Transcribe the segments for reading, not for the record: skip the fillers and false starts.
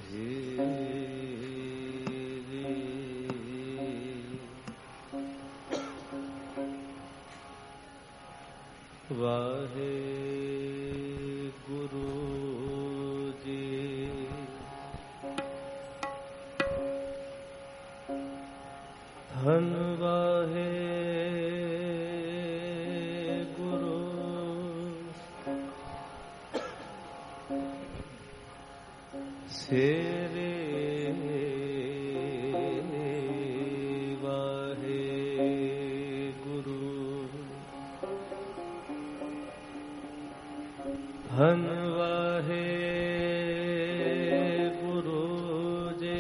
वाहे गुरु जी धन वाहे गुरु सेरे वाहे गुरु धन वाहे गुरु जे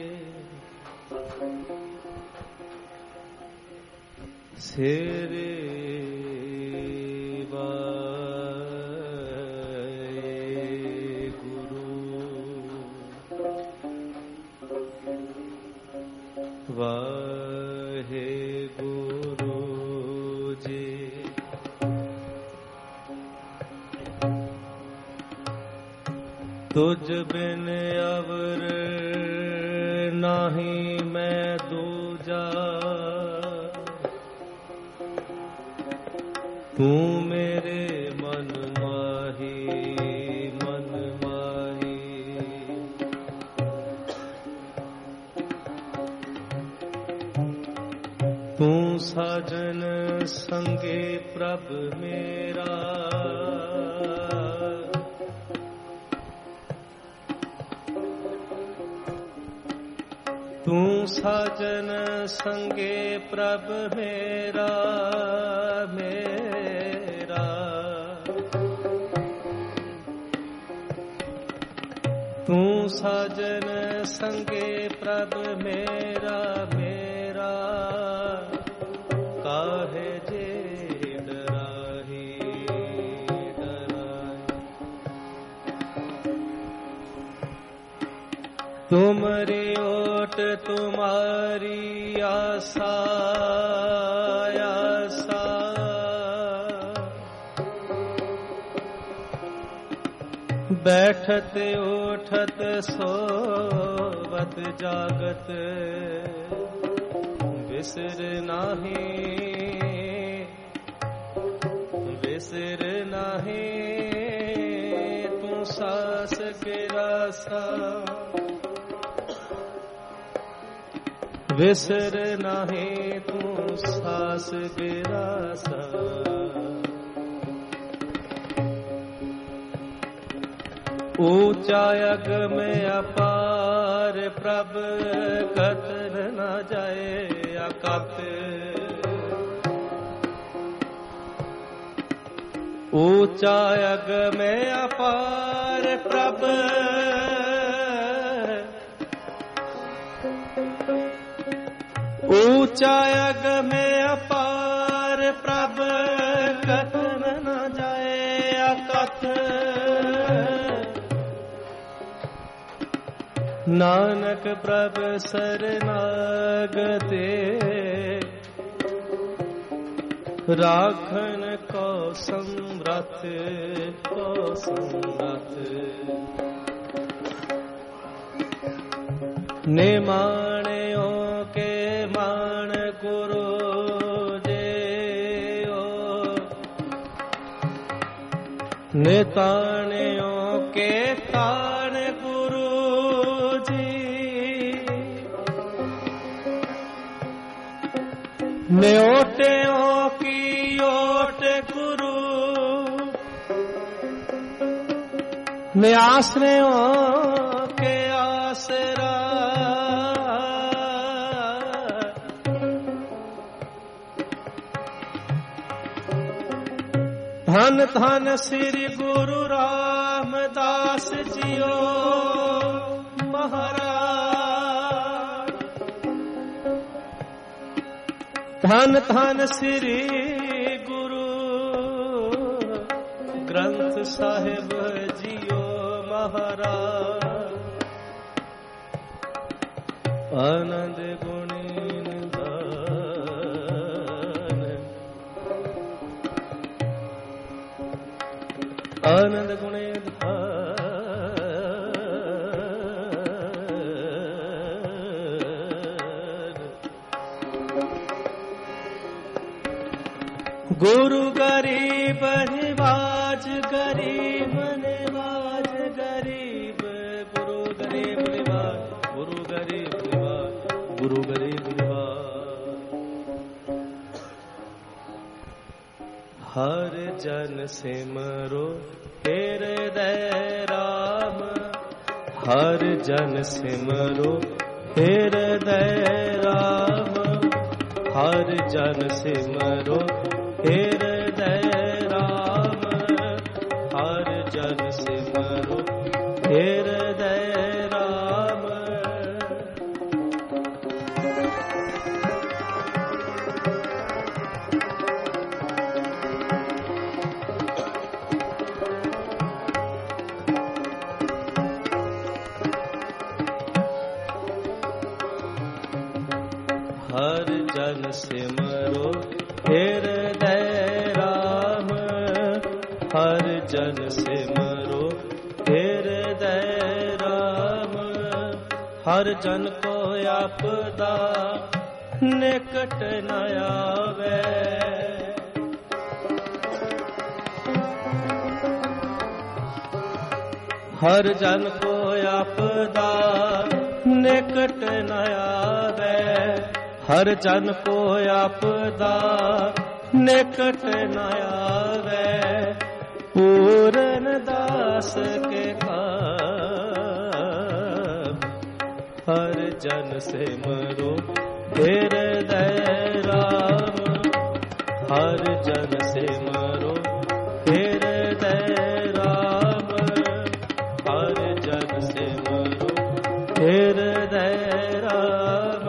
सेरे वाहे गुरु जी तुझ बिन अवर नाही मैं दूजा तू मेरे मन माही तू साजन संगे प्रभ मेरा तू साजन संगे प्रभ मेरा तू साजन संगे प्रभ मेरा काहे जे डराही तुमरी ओट तुम्हारी आशा बैठत उठत सोवत जागत बिसर नाही तू सास गिरासा विसर नाही तू सास गिरासा ऊंचा यग में अपार प्रभ कतर न जाए अकत ऊंचा यग में अपार प्रभ ऊंचा यग में अपार प्रभ कतर न जाए अकत नानक प्रभ शरणागते राखन को समरथ निमाणियों के मान गुरु जे निताणियों के ताण गुरु न्योटियों की ओट गुरु न्यासनियों के आसरा धन धन श्री गुरु रामदास जियो महाराज धन धन श्री गुरु ग्रंथ साहिब जियो महाराज आनंद गुणी निधान आनंद गुणे निधान गुरु गरीब निवाज गरीब निवाज गरीब गुरु गरीब निवाज गुरु गरीब निवाज गुरु गरीब निवाज। हर जन सिमरो हृदय राम हर जन सिमरो हृदय राम हर जन सिमरो हृदय राम हर जन सिमरो हृदय राम। हर जन सिमरो हृदय राम हर जन सिमरो हृदय राम हर जन को आपदा निकट न आवे हर जन को आपदा निकट न आवे हर जन को आपदा निकट न आवे पूरन दास के काम हर जन सिमरो हृदय राम हर जन सिमरो हृदय राम हर जन सिमरो हृदय राम।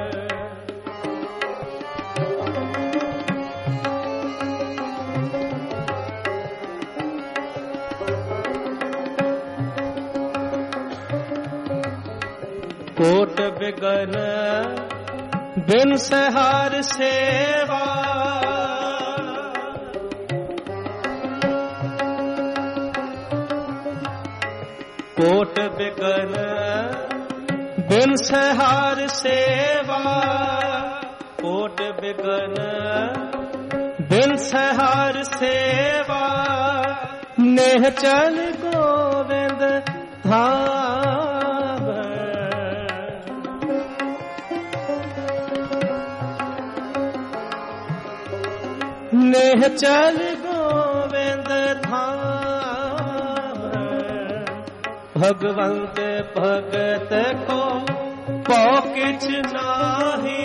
कोट बिगन बिन सहार सेवा कोट बिगन बिन सहार सेवा कोट बिगन बिन सहार सेवा नेह चल गोविंद धाम नेह चल गोविंद धाम भगवंत भगत को पौ किछ नाही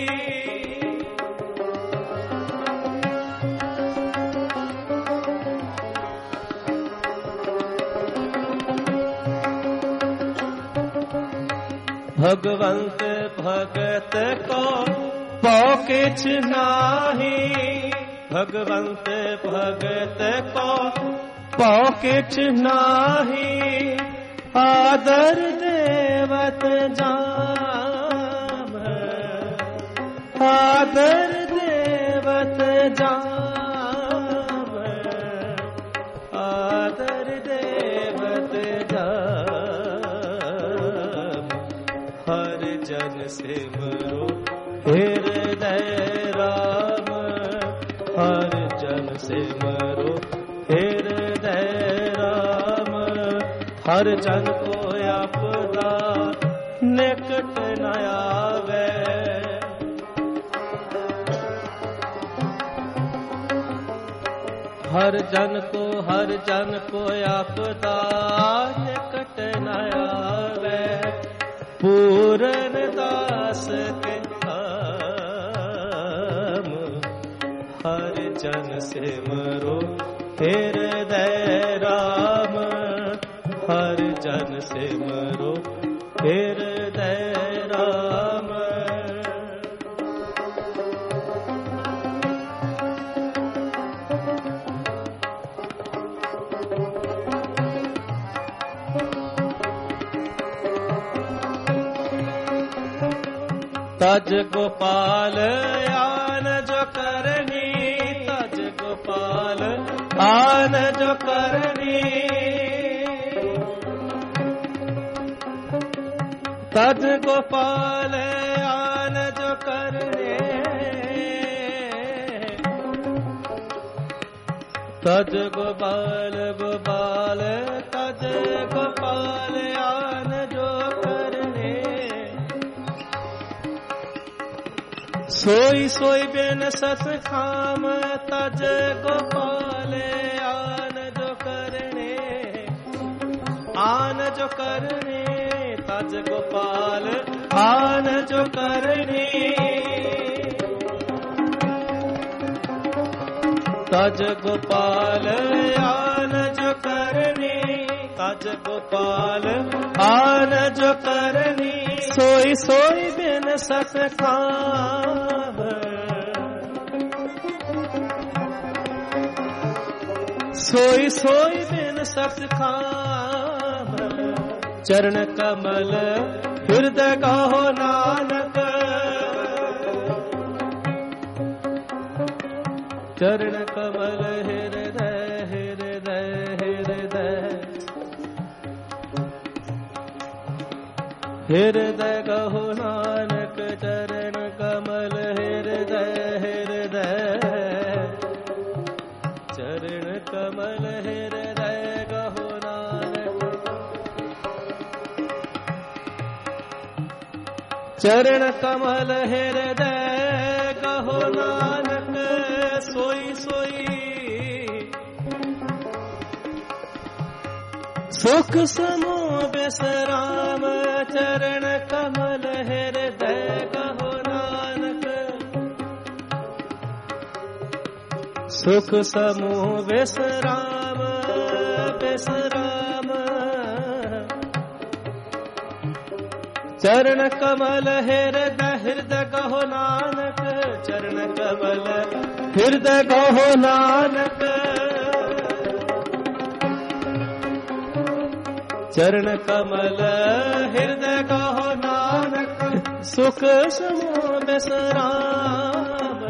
भगवंत भगत को पौ किछ नाही भगवंत भगत को पौ किछ नाही आदर देवत जाम आदर देवत जाम आदर देवत जाम हर जन सिमरो हृदय राम हर जन सिमरो हृदय राम हर जन को आपदा निकट न आवे हर जन को आपदा निकट न आवे पूरन दास के काम हर जन सिमरो हृदय राम हर जन सिमरो हृदय राम। तज गोपाल आन जो करनी तज गोपाल आन जो करनी तज गोपाल आन जो करने तज गोपाल गोपाल तज गोपाल आन जो करने सोई सोई बिन सस खाम तज गोपाल आन जो करने आन जो करने तज गोपाल आन जो करने तज गोपाल आन जो करनी तज गोपाल आन जो करनी सोई सोई बिन सस खाम सोई सोई बिन सस खाम चरण कमल हृदय गाहो नानक चरण कमल हृदय हृदय हृदय हृदय गहो नानक चरण कमल हृदय हृदय चरण कमल हृदय गहो नानक चरण कमल हृदय गहो नानक सोई सोई सुख समूह विश्राम चरण कमल हृदय कहो नानक सुख समूह विश्राम विश्राम चरण कमल हृदय हृदय कहो नानक चरण कमल हृदय कहो नानक चरण कमल हृदय कहो नानक सुख समूह विश्राम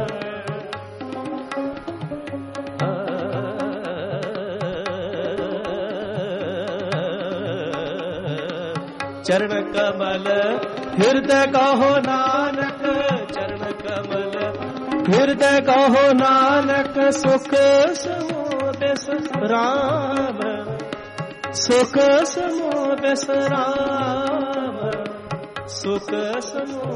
चरण कमल हृदय कहो नानक चरण कमल हृदय कहो नानक सुख समूह विश्राम सुख समूह विश्राम सुख समूह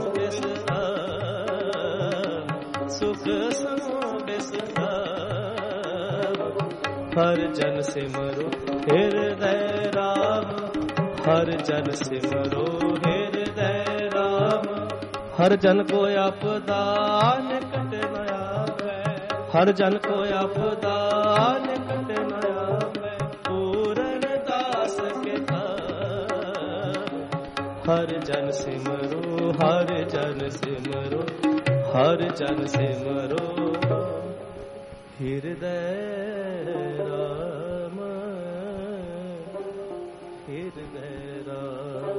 विश्राम सुख समूह विश्राम हर जन सिमरो हृदय राम हर जन सिमरो हृदय राम हर जन को आपदा निकट न आवे हर जन को आपदा निकट न आवे पूरन दास के धाम हर जन सिमरो हर जन सिमरो हर जन सिमरो हृदय राम हृदय राम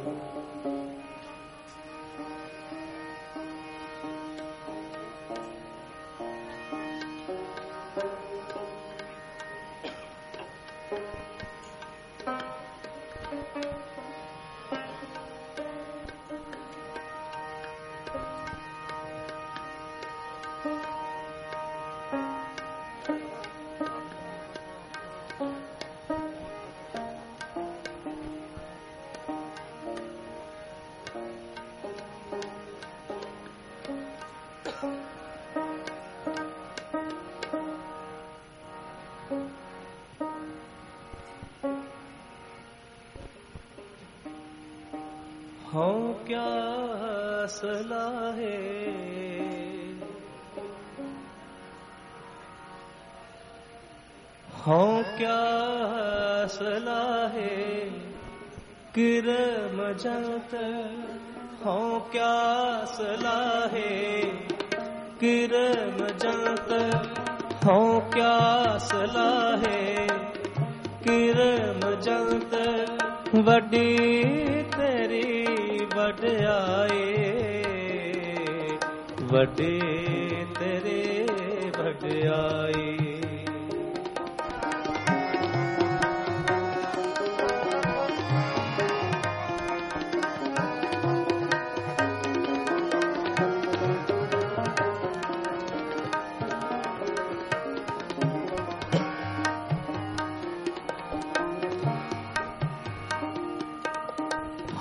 हाँ क्या सलाहे हाँ क्या सलाहे किरम जंत हाँ क्या सलाहे किरम जंत हाँ क्या सलाहे किरम जंत वड्डी तेरी वड्याई वड्डी तेरे वड्याई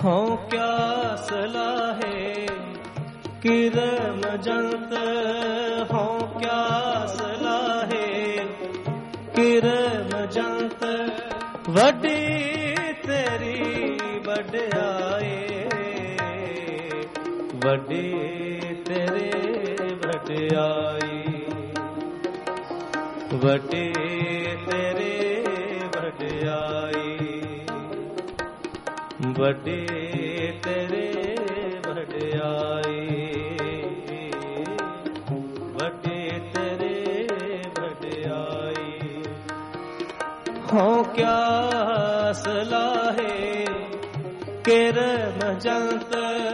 हो क्या सलाहे किरम जंत, हो क्या सलाहे किरम जंत, वड्डी तेरी वड्याई, वड्डी तेरे वड्याई, वड्डी तेरे वड्याई, वड्डी तेरे वड्याई, वड्डी तेरे वड्याई। हो क्या सलाहे किरम जंत,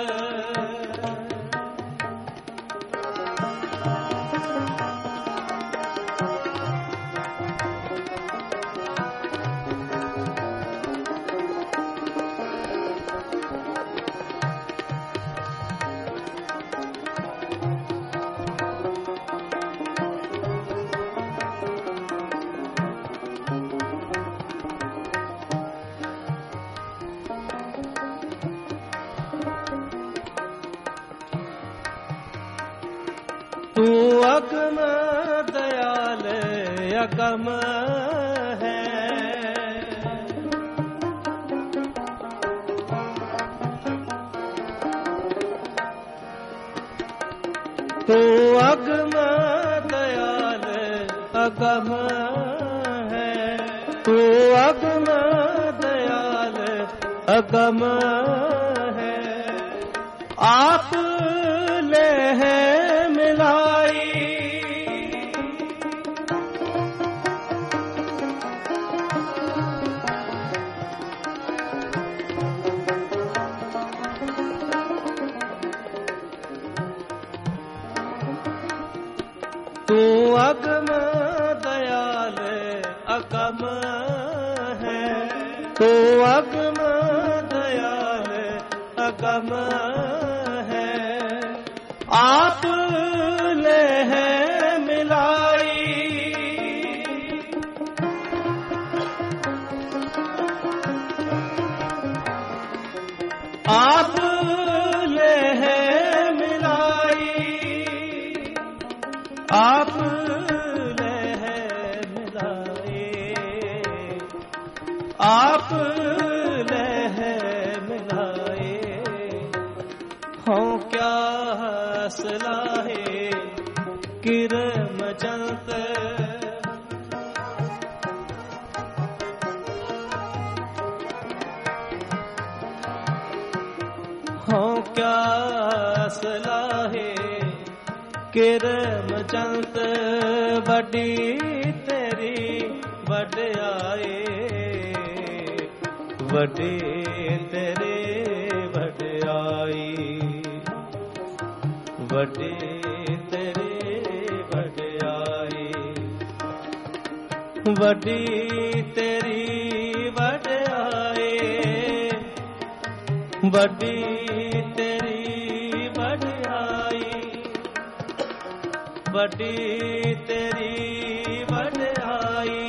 तू अगम दयाल अगम है, तू अगम दयाल अगम है, तू अगम दयाल अगम है, आप ले है मिलाई, तू अगम दयाल अगम है, तू अगम दयाल अगम है, आप ले है मिलाई, आप ले है मिलाई, आप ले है मिलाई, आप ले है मिलाई। हो क्या सलाहे किरम जंत, हो क्या सलाहे किरम जंत, वड्डी तेरी वड्याई, वड्डी तेरे वड्याई, वड्डी तेरे वड्याई, वड्डी तेरी वड्याई, वड्डी तेरी वड्याई, वड्डी तेरी वड्याई,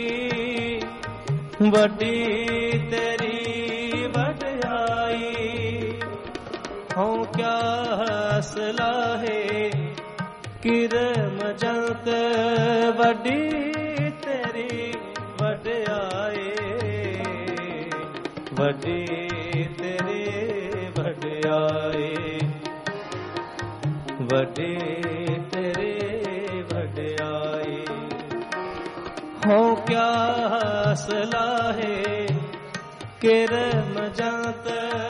वड्डी तेरी वड्याई। हो क्या सलाहे किरम जंत, वड्डी तेरी वड्याई, वड्डी तेरी वड्याई, वड्डी तेरी वड्याई। हो क्या सलाहे किरम जंत,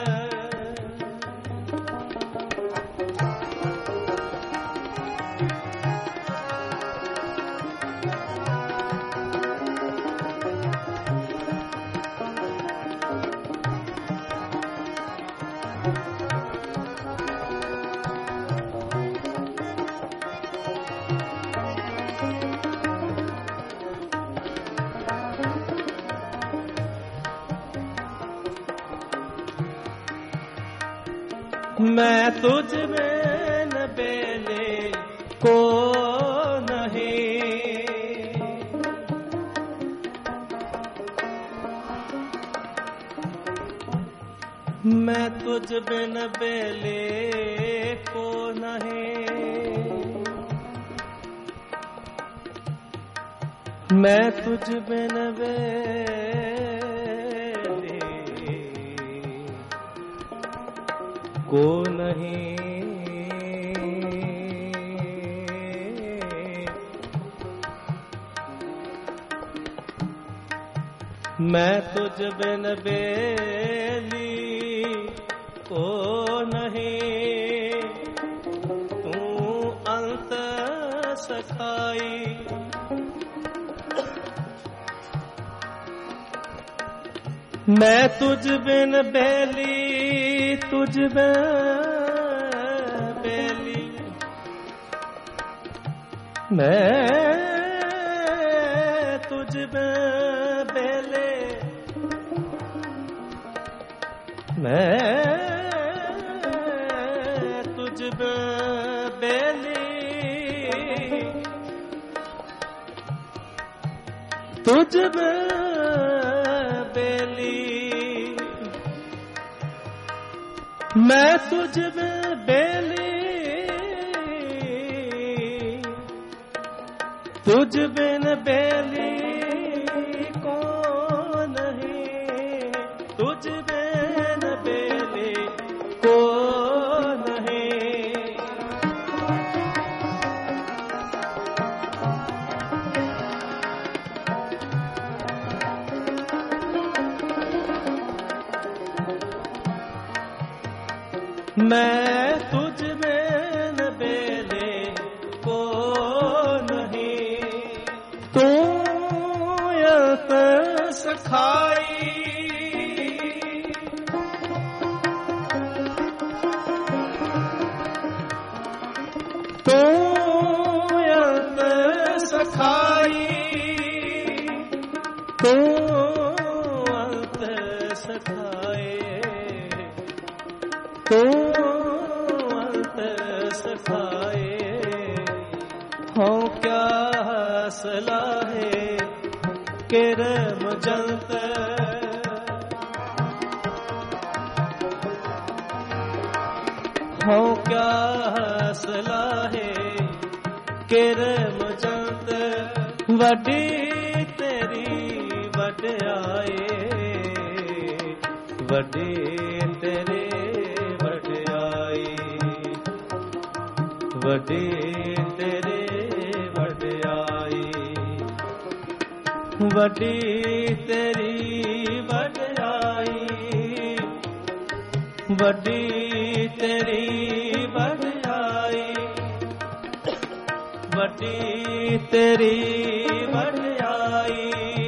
मैं तुझ में न बेले को नहीं, मैं तुझ बिन बेले को नहीं, मैं तुझ बिन बेले को नहीं। मैं तुझ बिन बेली को नहीं, तू अंत सखाई। मैं तुझ बिन बेली, तुझ बिन बेली, मैं तुझ बिन बेले, मैं तुझ बिन बेली, तुझ बिन बेली, मैं तुझ बिन बेली, तुझ बिन बेली को नहीं, तुझ बिन बेली को नहीं। मैं तुझ बिन बेले को नहीं, तू अंत सखाई। तू अंत सखाई, तू अंत सखाए, तू अंत सखाए। हो क्या सलाहे किरम जंत, हो क्या सलाहे किरम जंत। वड्डी तेरी वड्याई, वड्डी तेरे वड्याई, वड्डी तेरे वड्याई, वड्डी तेरी वड्याई, वड्डी तेरी वड्याई, वड्डी तेरी वड्याई,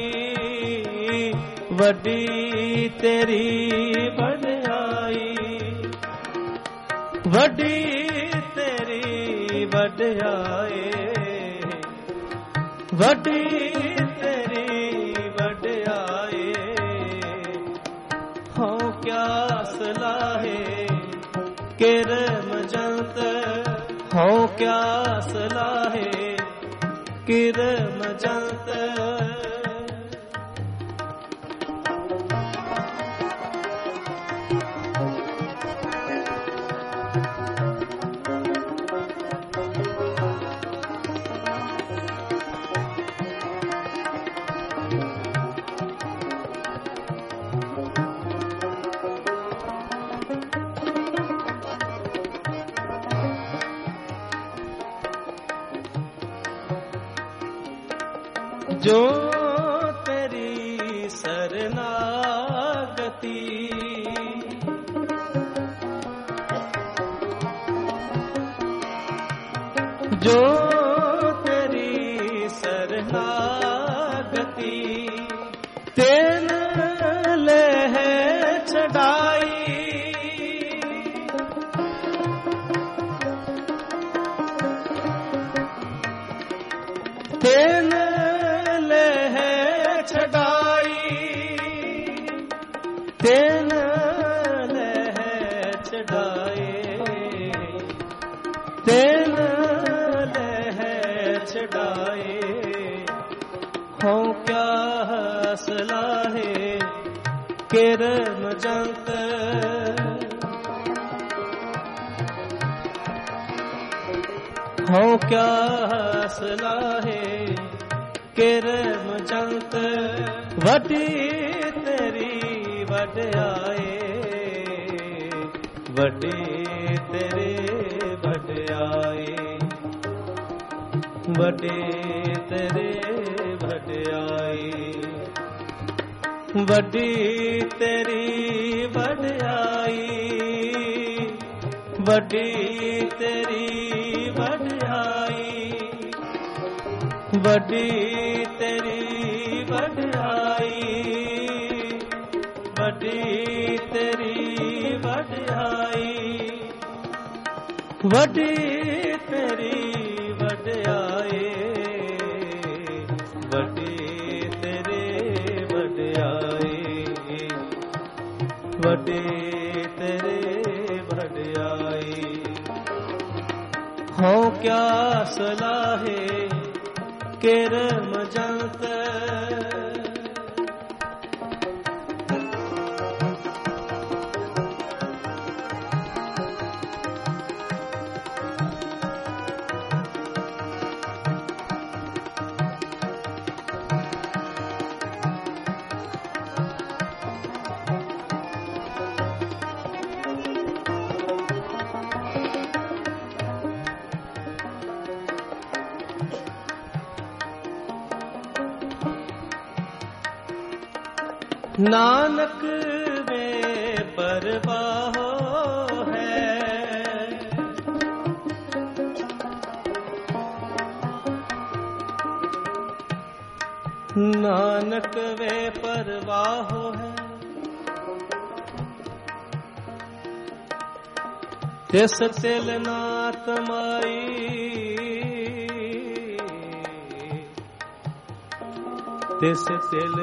वड्डी तेरी वड्याई, वड्डी तेरी वड्याई, वड्डी तेरी वड्याई। हो क्या सलाहे किरम जंत, हो क्या सलाहे किरम जंत। जो तेरी शरणागति, जो तेरी शरणागति, तेन ले है चढ़ाई। तेन तेन लह चढ़ाए, तेन लह चढ़ाए। हो क्या सलाहे किरम जंत, हो क्या सलाहे किरम जंत वडी तेरी वड्याई वडी तेरे वड्याई वडी तेरे वड्याई वडी तेरी वड्याई वडी तेरी वड्याई वडी तेरी वड्याई वडी तेरी वड्याई वडी तेरी वड्याई वडी तेरे वड्याई वडी तेरे वड्याई हो क्या सलाहे किरम जंत नानक में परवाह है नानक वे परवाह है तिस तिल नात माई तिस तिल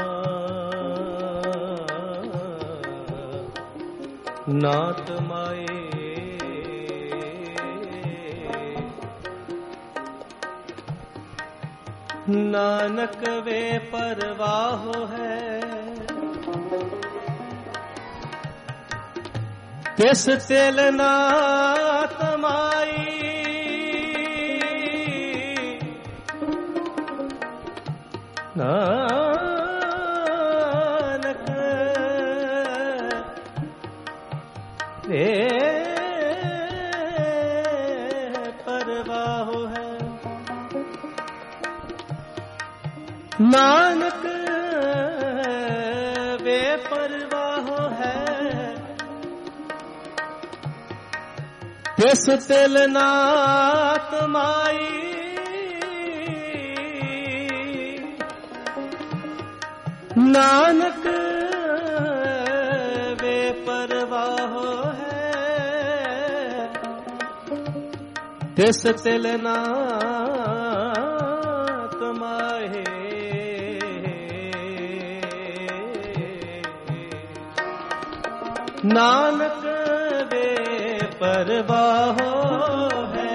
नात माए नानक वे परवाह है तिस तिल नात माई नानक वे परवाह है नानक वे परवाह है तिस तिल नात माई नानक वे परवाह है तिस तिल नात माहे नानक वे परवाह है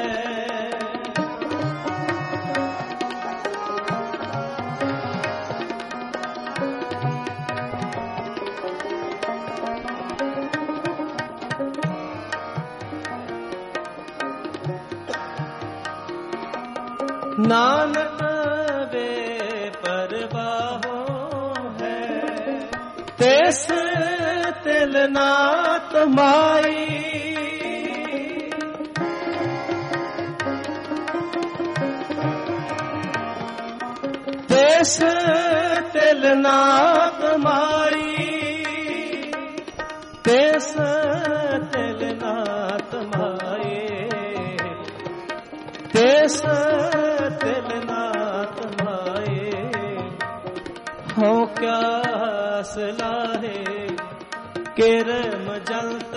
नानक वे परवाह है तिस तिल नात माई तिस तिल नात माई तिस तिल नात माई तिस तिल नात माए हो क्या सलाहे किरम जंत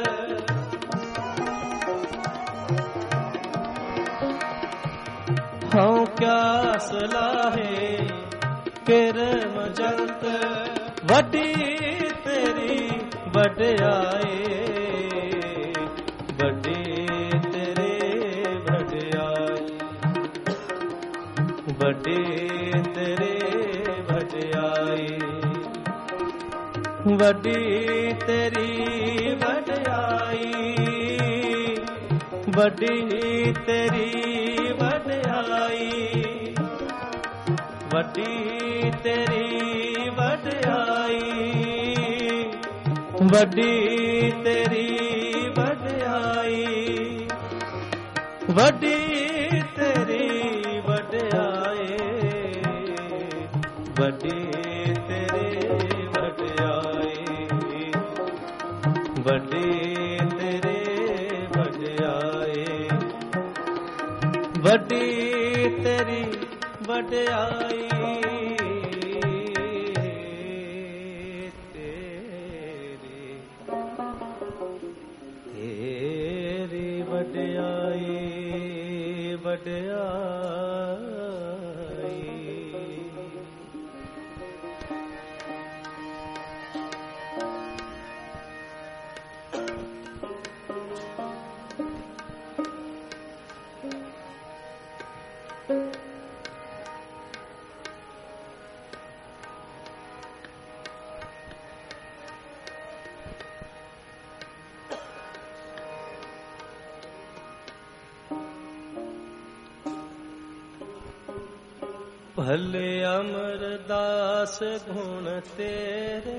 हो क्या सलाहे किरम जंत वडी तेरी वड्याई वडी तेरे वड्याई वडी तेरे वड्याई वडी तेरी वड्याई वड्डी तेरी वड्याई, वड्डी तेरी वड्याई, वड्डी तेरी वड्याई, वड्डी तेरी वड्याई, वड्डी तेरी वड्याई, वड्डी तेरी वड्याई, वड्डी तेरी वड्याई, तेरी वड्याई, वड्याई। भले अमरदास गुण तेरे,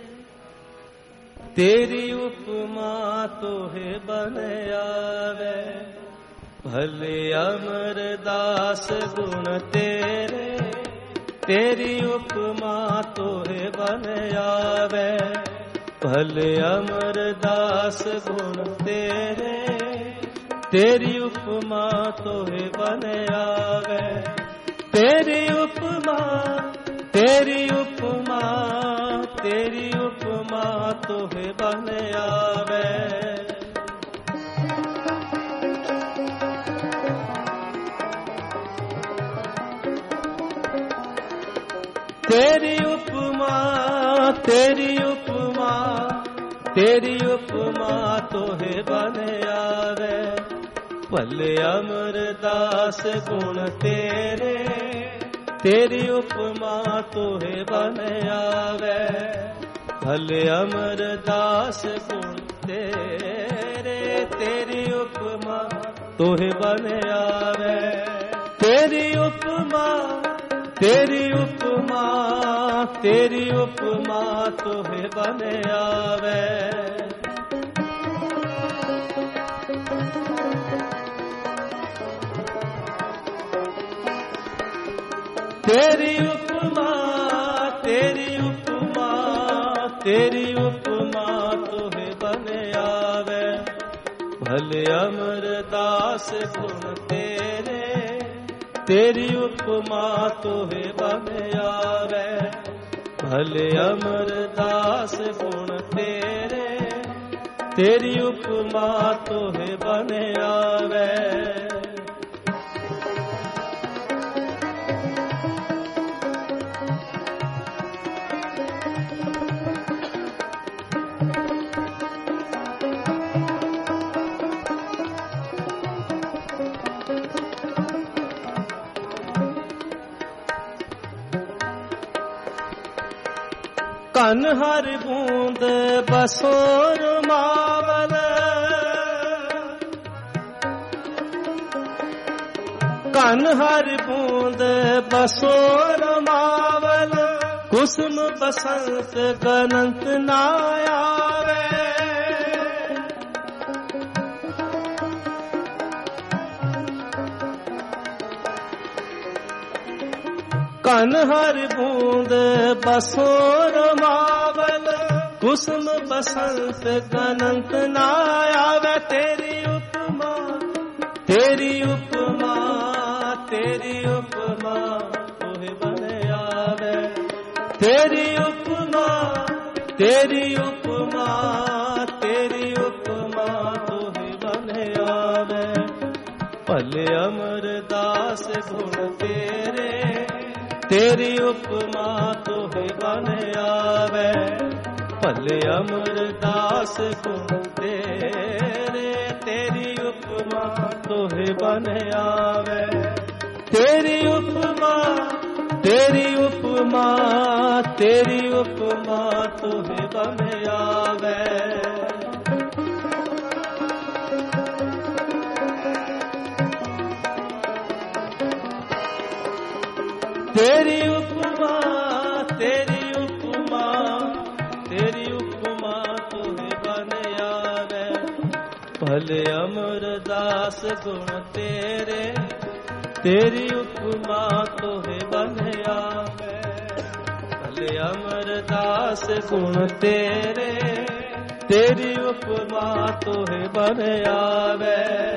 तेरी उपमा तोहे बन आवे। भले अमरदास गुण तेरे, तेरी उपमा तोहे बन आवे। भले अमरदास गुण तेरे, तेरी उपमा तोहे बन आवे। तेरी उपमा, तेरी उपमा, तेरी उपमा तोहे बन आवे। तेरी उपमा, तेरी उपमा, तेरी उपमा तोहे बन आवे। भले अमरदास गुण तेरे, तेरी उपमा तोहे बन आवे। भले अमरदास गुण तेरे, तेरी उपमा तोहे बन आवे। तेरी उपमा, तेरी उपमा, तेरी उपमा तोहे बन आवे। तेरी उपमा, तेरी उपमा, तेरी उपमा तोहे बन आवे। भले अमरदास गुण तेरे, तेरी उपमा तोहे बन आवे। भले अमरदास गुण तेरे, तेरी उपमा तोहे बन आवे। कन हर बूंद बसोर मावल, कन हर बूंद बसोर मावल। कुसुम बसंत गनंत ना आवे। कन हर बूंद बसोर मावल। कुसुम बसंत गनंत ना आवे। तेरी उपमा, तेरी उपमा, तेरी उपमा तोहे बन आवे। तेरी उपमा, तेरी उपमा, तेरी उपमा तोहे बन आवे। भले अमरदास गुण तेरे, तेरी उपमा तोहे बन आवे। भले अमरदास गुण तेरे, तेरी उपमा तोहे बन आवे। तेरी उपमा, तेरी उपमा, तेरी उपमा तोहे बन आवे। तेरी उपमा तेरी उपमा तेरी उपमा तोहे बन आवे भले अमरदास गुण तेरे तेरी उपमा तोहे बन आवे भले अमरदास गुण तेरे तेरी उपमा तोहे बन आवे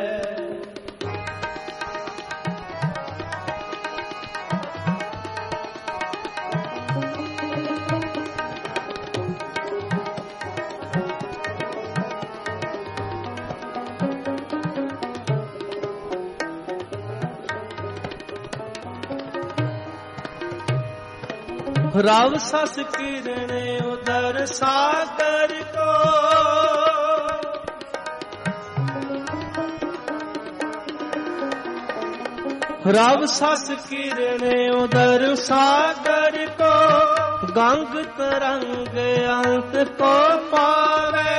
राव सस किरण उदर सागर को राव सस किरण उदर सागर को गंग तरंग अंत को पावे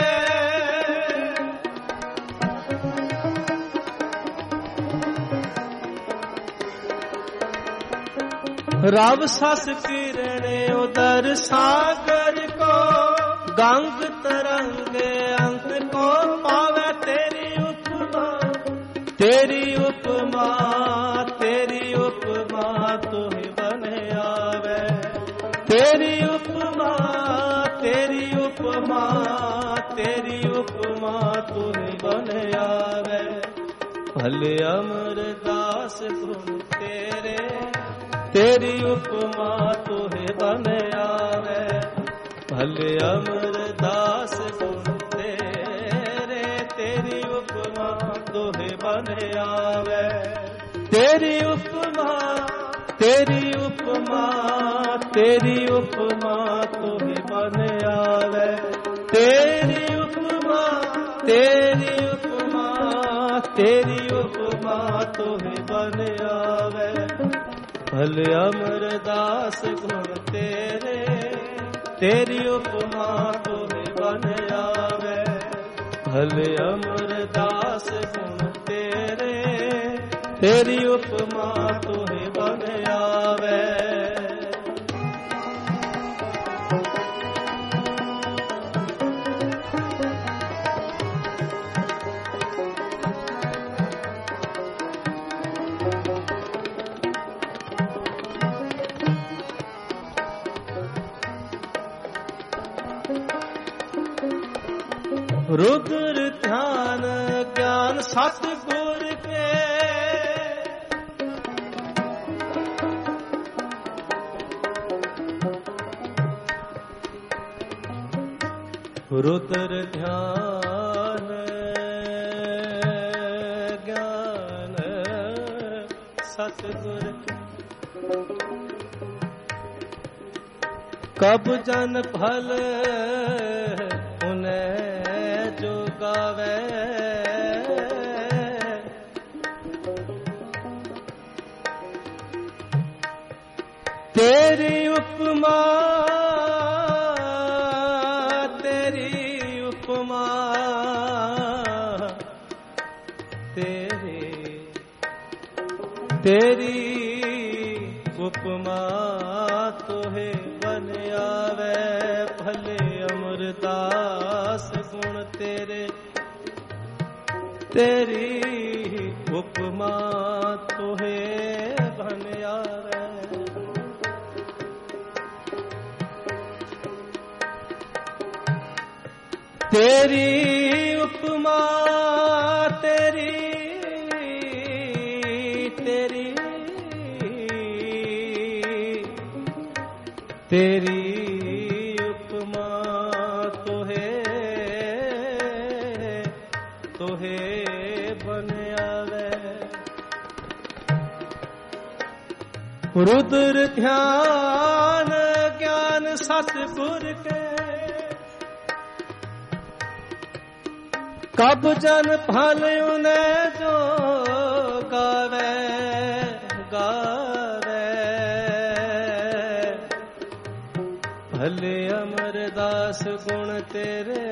राव सस किरण उदर सागर को गंग तरंग अंत को पावे तेरी उपमा तेरी उपमा तेरी उपमा तोहे बन आवे तेरी उपमा तेरी उपमा तेरी उपमा तोहे बन आवे भले अमरदास गुण तेरे तेरी उपमा तोहे बन आवे भले अमरदास गुण तेरे तेरी उपमा तोहे बन आवे तेरी उपमा तेरी उपमा तेरी उपमा तोहे बन आवे तेरी उपमा तेरी उपमा तेरी उपमा तोहे बन आवे भले अमरदास गुण तेरे तेरी उपमा तोहे बन आवे भले अमरदास गुण तेरे तेरी उपमा तोहे बन आवे रुद्र ध्यान ज्ञान सतगुर के रुद्र ध्यान ज्ञान सतगुर कब जन फल उन्हें जो गावे तेरी उपमा तेरी उपमा तेरी उपमा तोहे बन आवे भले अमरदास गुण तेरे तेरी उपमा तोहे बन आवे तेरी उपमा तेरी तेरी तेरी उपमा तोहे तोहे बन आवे रुद्र ध्यान ज्ञान सतगुर के कब जन फल उन्हें जो गावे गावे भले अमरदास गुण तेरे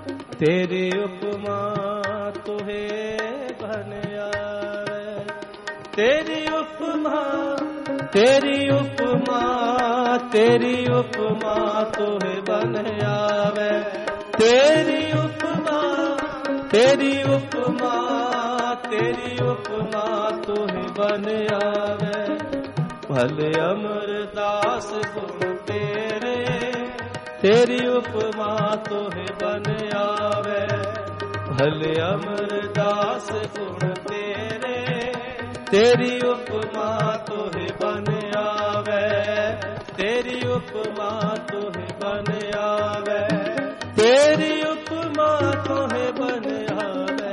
तेरी उपमा तोहे बन आवे तेरी उपमा, तेरी उपमा, तेरी उपमा तोहे बन आवे। तेरी उपमा, तेरी उपमा, तेरी उपमा तोहे बन आवे। भले अमरदास गुण तेरे, तेरी उपमा तोहे बन आवे। भले अमरदास गुण तेरे, तेरी उपमा तोहे बन आवे। तेरी उपमा तोहे बन आवे। तेरी उपमा तोहे बन आवे।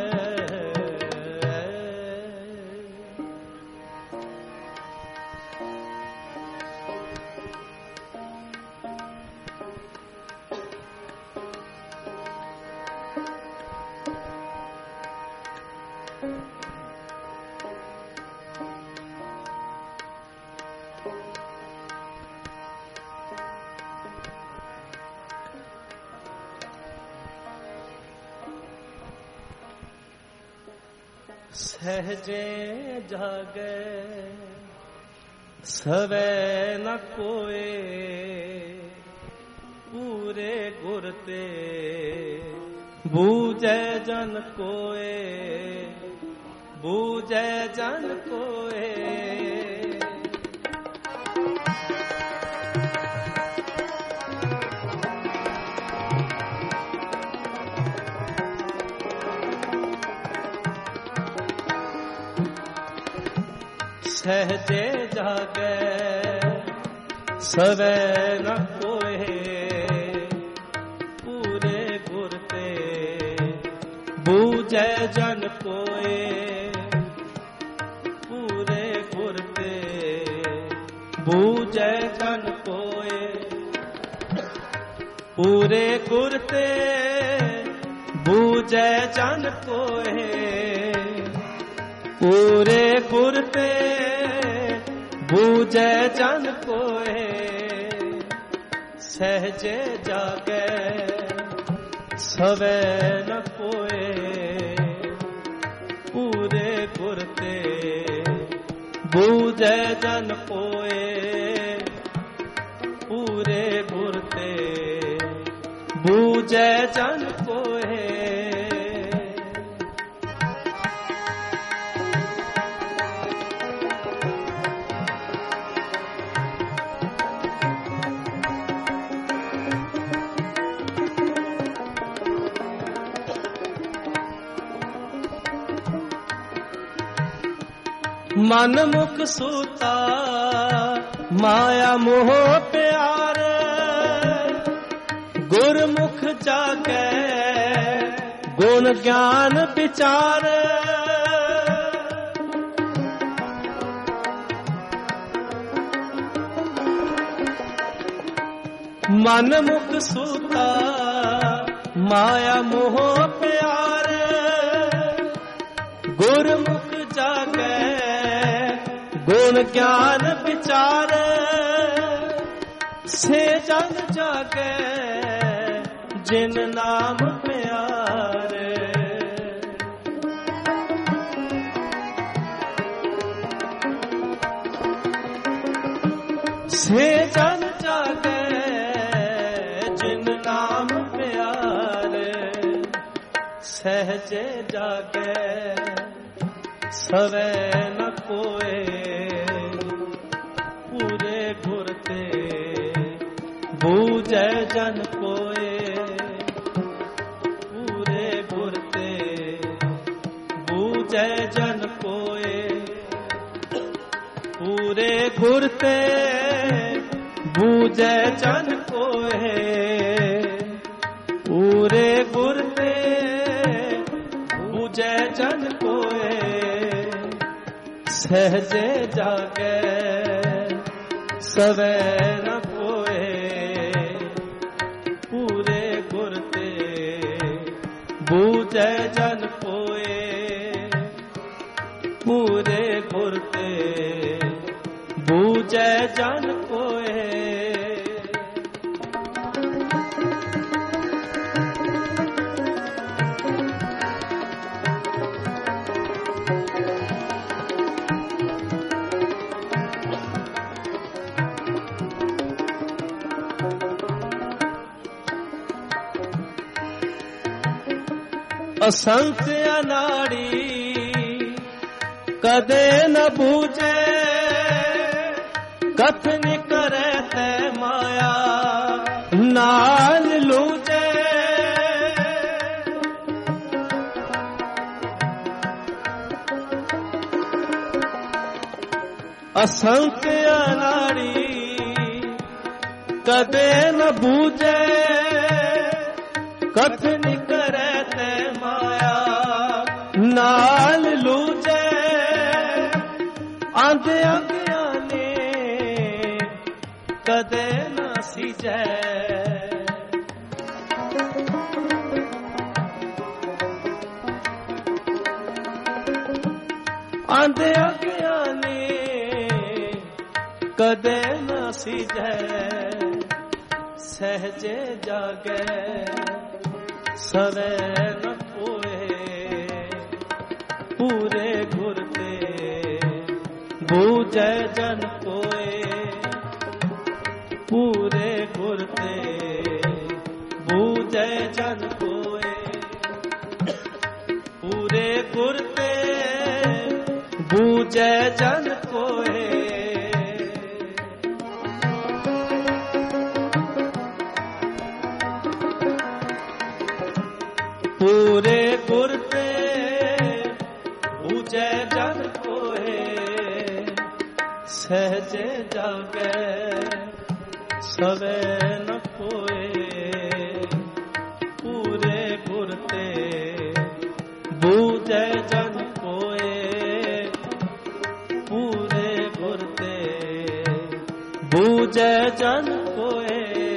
सहजे जागे सवे न कोए, पूरे गुर ते बूझे जन कोए, बूझे जन कोए। सहजे जागे सवे न कोए, पूरे गुर ते बूझे जन कोए, पूरे गुर ते बूझे जन कोए। पूरे गुर ते बूझे जन कोए, पूरे गुर ते बूझे जन कोए। सहजे जागे सवे न कोए, पूरे गुर ते बूझे जन कोए, पूरे गुर ते बूझे जन कोए। मन मुख सूता माया मोह प्यार, गुरमुख जागे गुण ज्ञान विचार। मन मुख सूता माया मोह प्यार, गुरमुख जागे गुण ज्ञान विचार। से जन जागे जिन नाम प्यार, से जन जागे जिन नाम प्यार। सहजे जागे सवे न कोए, पूरे गुर ते बूझे जन कोए, पूरे गुर ते बूझे जन कोए, पूरे गुर ते बूझे जन कोए, पूरे गुर ते बूझे जन कोए। सहजे जागे सवे न कोए, पूरे गुर ते बूझे जन कोए, पूरे गुर ते बूझे जन कोए। असंख्य अनाड़ी कदे न बूझे, कथन करे ते माया नाल लूजे। असंख्य अनाड़ी कदे न बूझे, कथन करे ते माया नाल लूजे। आंधे अज्ञानी कदे न सीजे, आंधे अज्ञानी कदे न सीजे। सहजे जागे सवे न कोए, पूरे घुरते बूझे जन कोए। पूरे घुरते बूझे जन कोए, पूरे घुरते बूझे जन कोए। पूरे घुरते बूझे जन कोए, सहजे जागे सवे न कोए। पूरे घुरते बूझे जन कोए, पूरे घुरते बूझे जन कोए।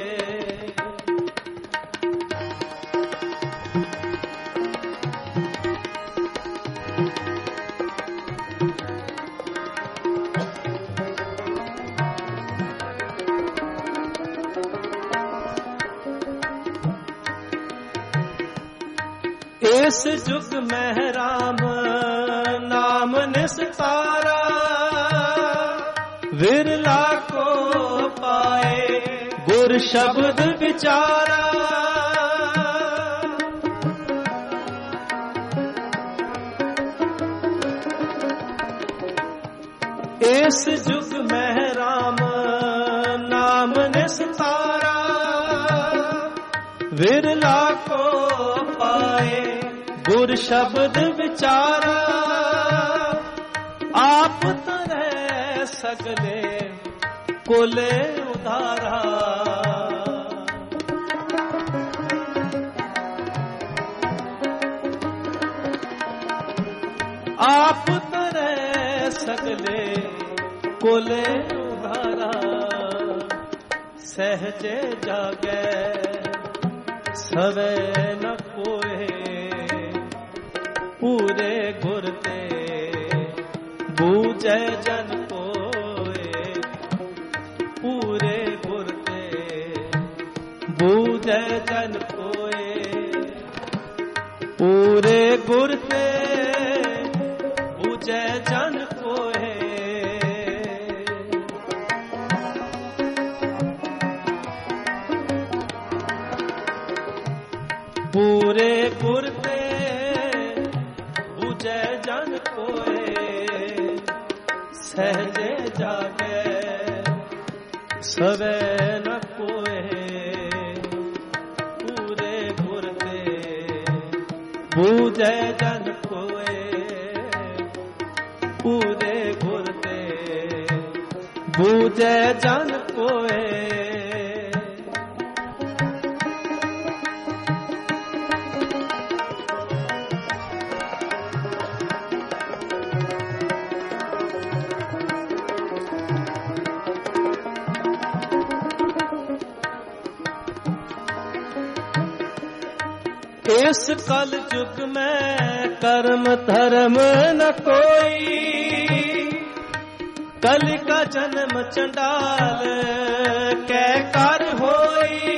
इस जुग में राम नाम निस्तारा, विरला को पाए गुर शब्द विचारा। इस जुग में राम नाम निस्तारा, विरला को पाए गुर शब्द विचारा। आप तरह सगले कोले उधारा, आप तरह सगले कोले उधारा। सहजे जागे सवे न कोए, पूरे घुरते बूझे जन कोए। पूरे घुरते बूझे जन कोए, पूरे घुरते बूझे जन कोए। पूरे घुरते बूझे जन कोए, सहजे जागे सवे न कोए। पूरे घुरते बूझे जन कोए, पूरे घुरते बूझे जन कोए। इस कल युग में कर्म धर्म न कोई, कल का जन्म चंडाल कै कर होई।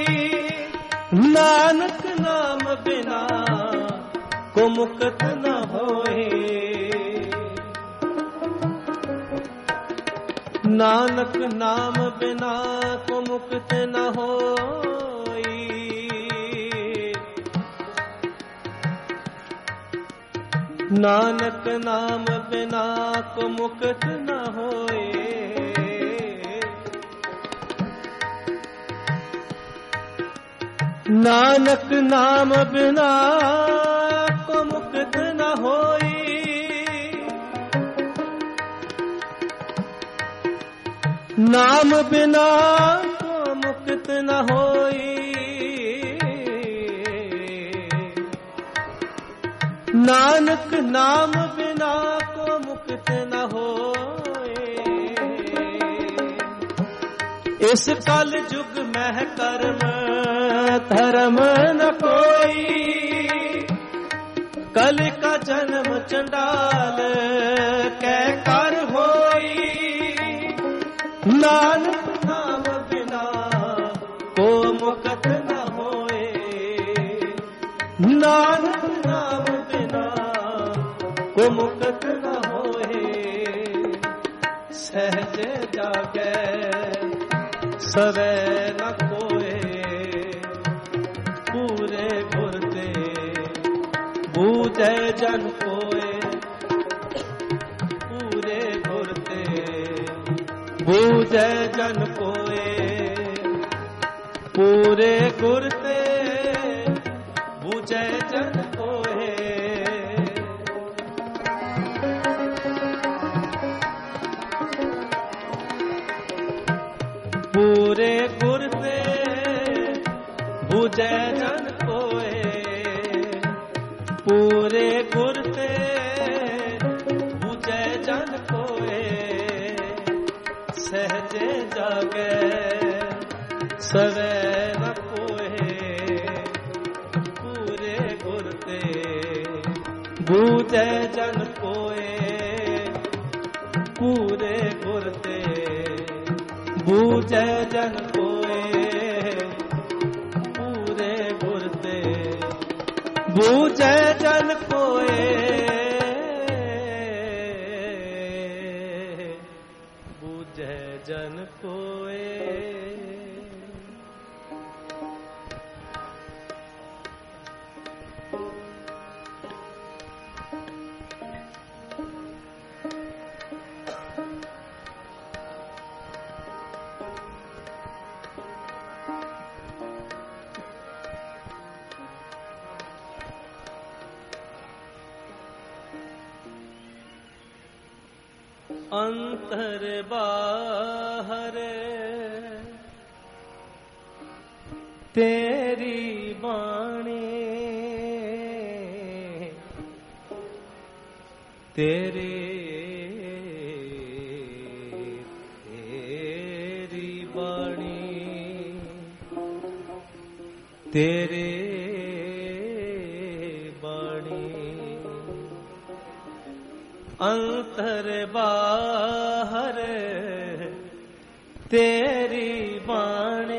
नानक नाम बिना को मुक्त न होई, नानक नाम बिना को मुक्त न होई। नानक नाम बिना को मुक्त न होए। नानक नाम बिना को मुक्त न होई। नाम बिना को मुक्त न होई। नानक नाम बिना को मुक्त न होए। इस कल युग में कर्म धर्म न कोई। कल का जन्म चंडाल कै कर होई। नानक नाम बिना को मुक्त न होए। नानक नाम बिना को मुक्त न होए। सहज जागे सवे न कोए। पूरे गुर ते बूझे जन कोए। पूरे गुर ते बूझे जन कोए। पूरे गुर ते बूझे जन कोए। पूरे गुर ते बूझे जन कोए। पूरे गुर ते बूझे जन कोए। सहजे जागे सवे न कोए। पूरे गुर ते बूझे जन कोए। पूरे गुर ते बूझे जन कोए। पूरे गुर ते बूझे जन कोए। बूझे जन कोए। अंतर बाहर तेरी बाणी। तेरी बाणी। तेरे बाणी। अंतर बाहर तेरी बाणी।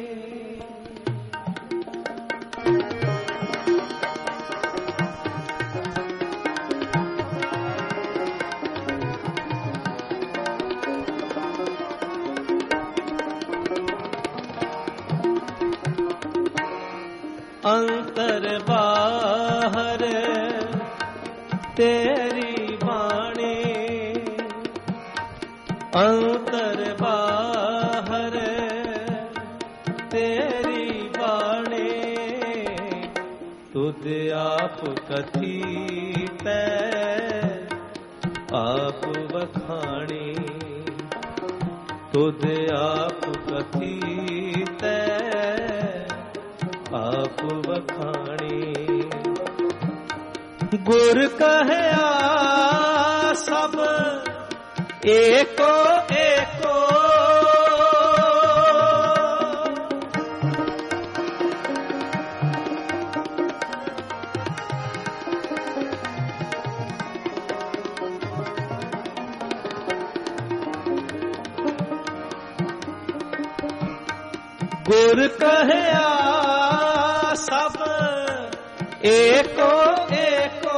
अंतर बाहर तेरी बाणी। अंतर बाहर तेरी बाणी। तुझ आप कथी तै आप बखानी। तुझ आप कथी तै आप बखानी। गुर कहया सब एको एको। गुर कहया सब एको एको।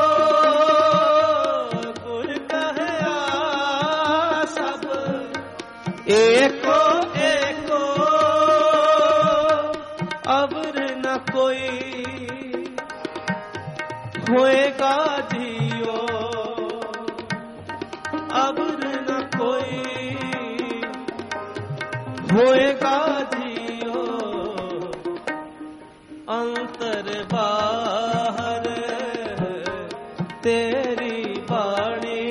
गुर कहया सब एको एको। अवर न कोई होएगा जियो अब न कोई, होएगा जियो अंतर बाहर तेरी वाणी,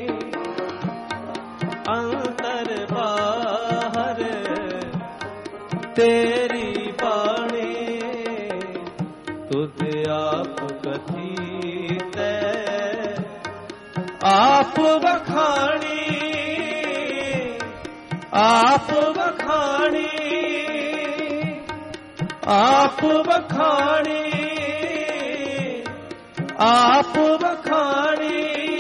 अंतर बाहर तेरी वाणी। तुझ आप कथीत आप बखानी, आप बखानी, आप बखानी, आप बखानी।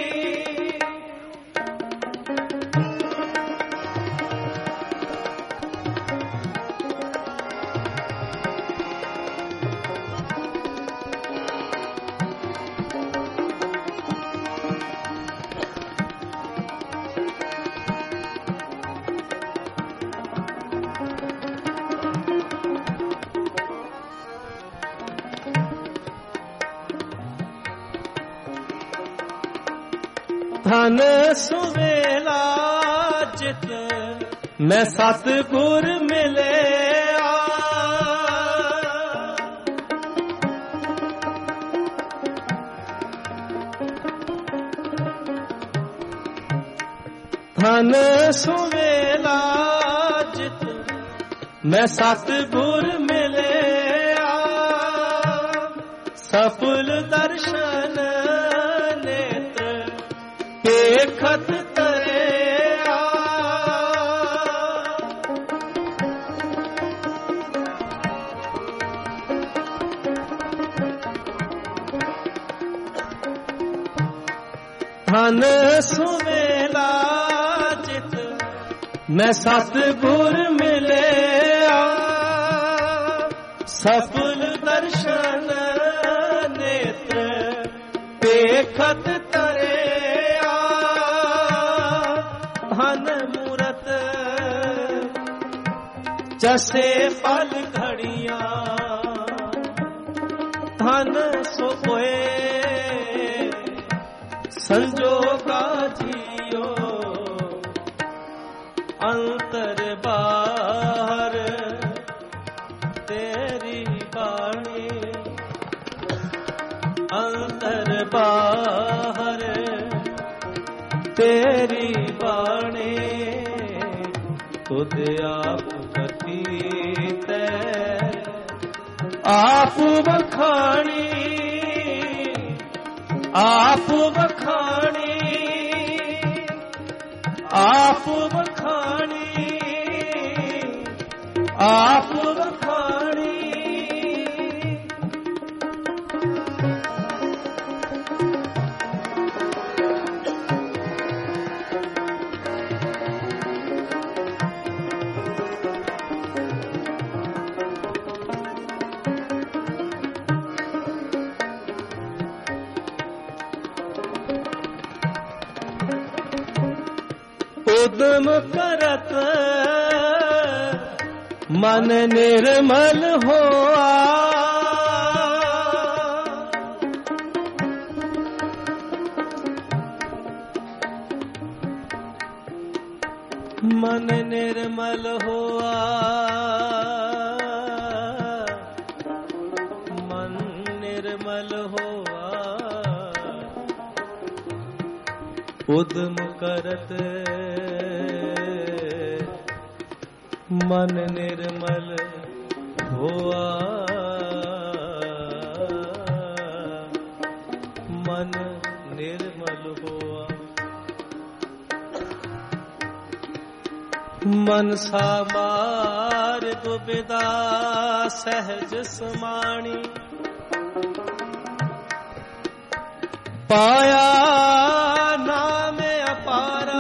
धन सुवेला जित मैं सतगुर मिले धन सुवेला जित मैं सतगुर मिले सफल दर्शन देखत तरे धन सुवेला जित मैं सतगुर मिले सफल दर्शन नेत्र देखत तरे धन मूरत जैसे पल घड़ियां धन सोए संजोगा जियो अंतर बाहर तेरी वाणी, अंतर बाहर तेरी वाणी। तुझ आप कथीत आप बखानी, आप बखानी, आप बखानी, आप बखानी। उद्यम करत मन निर्मल होआ मन निर्मल होआ मन निर्मल होआ उद्यम करत मन निर्मल होआ मन निर्मल होआ मन सामार दुबिदा सहज समाणी पाया नाम अपारा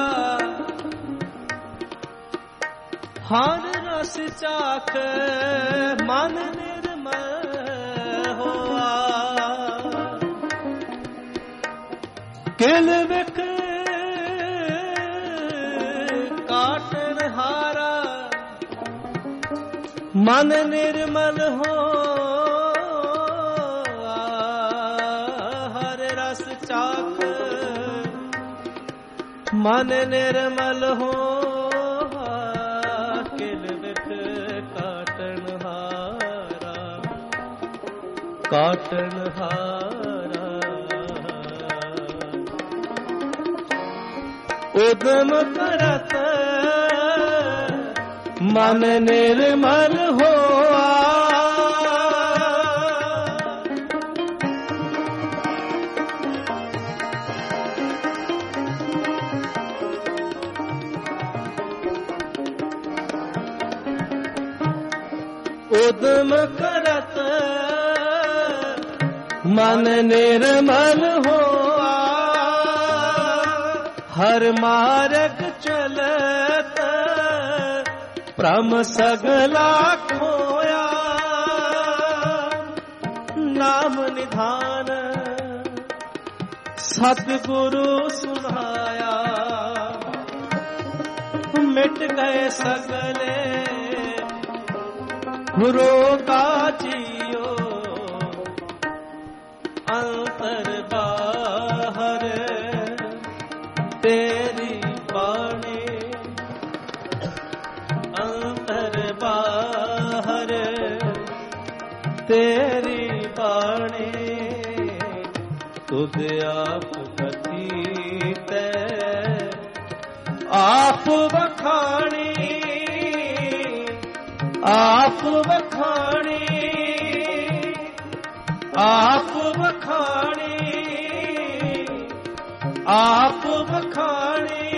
हर रस चाख मन निर्मल होआ किल विक काटन हारा मन निर्मल हो ਮਨ ਨਿਰਮਲ ਹੋਆ ਕਿਲ ਵਿਖ ਕਾਟਣ ਹਾਰਾ ਉਦਮ ਕਰਤ ਮਨ ਨਿਰਮਲ ਹੋਆ ਉਦਮ ਕਰਤ ਮਨ ਨਿਰਮਲ ਹੋਆ ਹਰ ਮਾਰਗ ਚਲਤ ਭ੍ਰਮ ਸਗਲਾ ਖੋਇਆ ਨਾਮ ਨਿਧਾਨ ਸਤਿਗੁਰੂ ਸੁਨਾਇਆ ਮਿਟ ਗਏ ਸਗਲੇ ਰੋਗਾ ਜੀਓ ਅੰਤਰ ਬਾਹਰ ਤੇਰੀ ਬਾਣੀ ਅੰਤਰ ਬਾਹਰ ਤੇਰੀ ਬਾਣੀ ਤੁਧ ਆਪ ਕਥੀ ਤੈ ਆਪ ਵਖਾਣੀ ਆਪ ਵਖਾਣੀ ਆਪ ਵਖਾਣੀ ਆਪ ਵਖਾਣੀ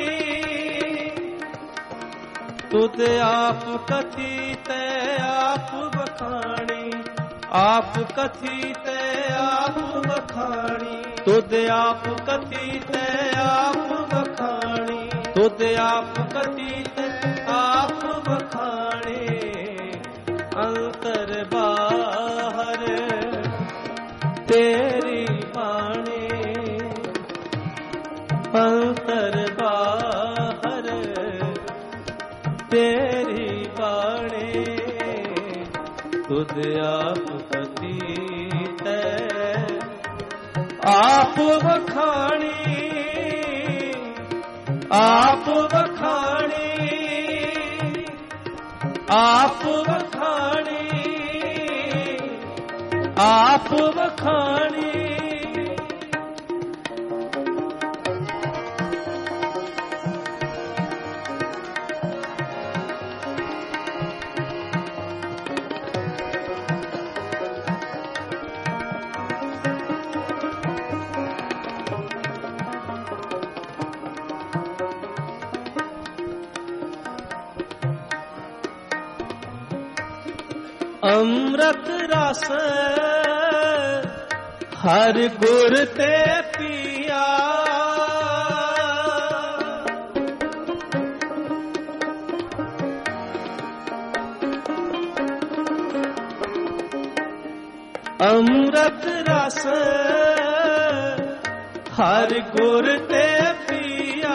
ਤੁਧ ਆਪ ਕਥੀ ਤੈ ਆਪ ਵਖਾਣੀ ਆਪ ਕਥੀ ਤੈ ਆਪ ਵਖਾਣੀ ਤੁਧ ਆਪ ਕਥੀ ਤੈ ਆਪ ਵਖਾਣੀ ਤੁਧ ਆਪ ਕਥੀ ਤੈ ਆਪ ਵਖਾਣੀ ਅੰਤਰ ਬਾਹਰ ਤੇਰੀ ਬਾਣੀ ਅੰਤਰ ਬਾਹਰ ਤੇਰੀ ਬਾਣੀ ਤੁਧ ਆਪ ਕਥੀ ਤੈ ਆਪ ਵਖਾਣੀ ਆਪ ਵਖਾਣੀ ਆਪ ਵਖਾਣੀ ਆਪ ਵਖਾਣੀ ਅੰਮ੍ਰਿਤ ਰਸ ਹਰ ਗੁਰ ਤੇ ਪੀਆ ਅੰਮ੍ਰਿਤ ਰਸ ਹਰ ਗੁਰ ਤੇ ਪੀਆ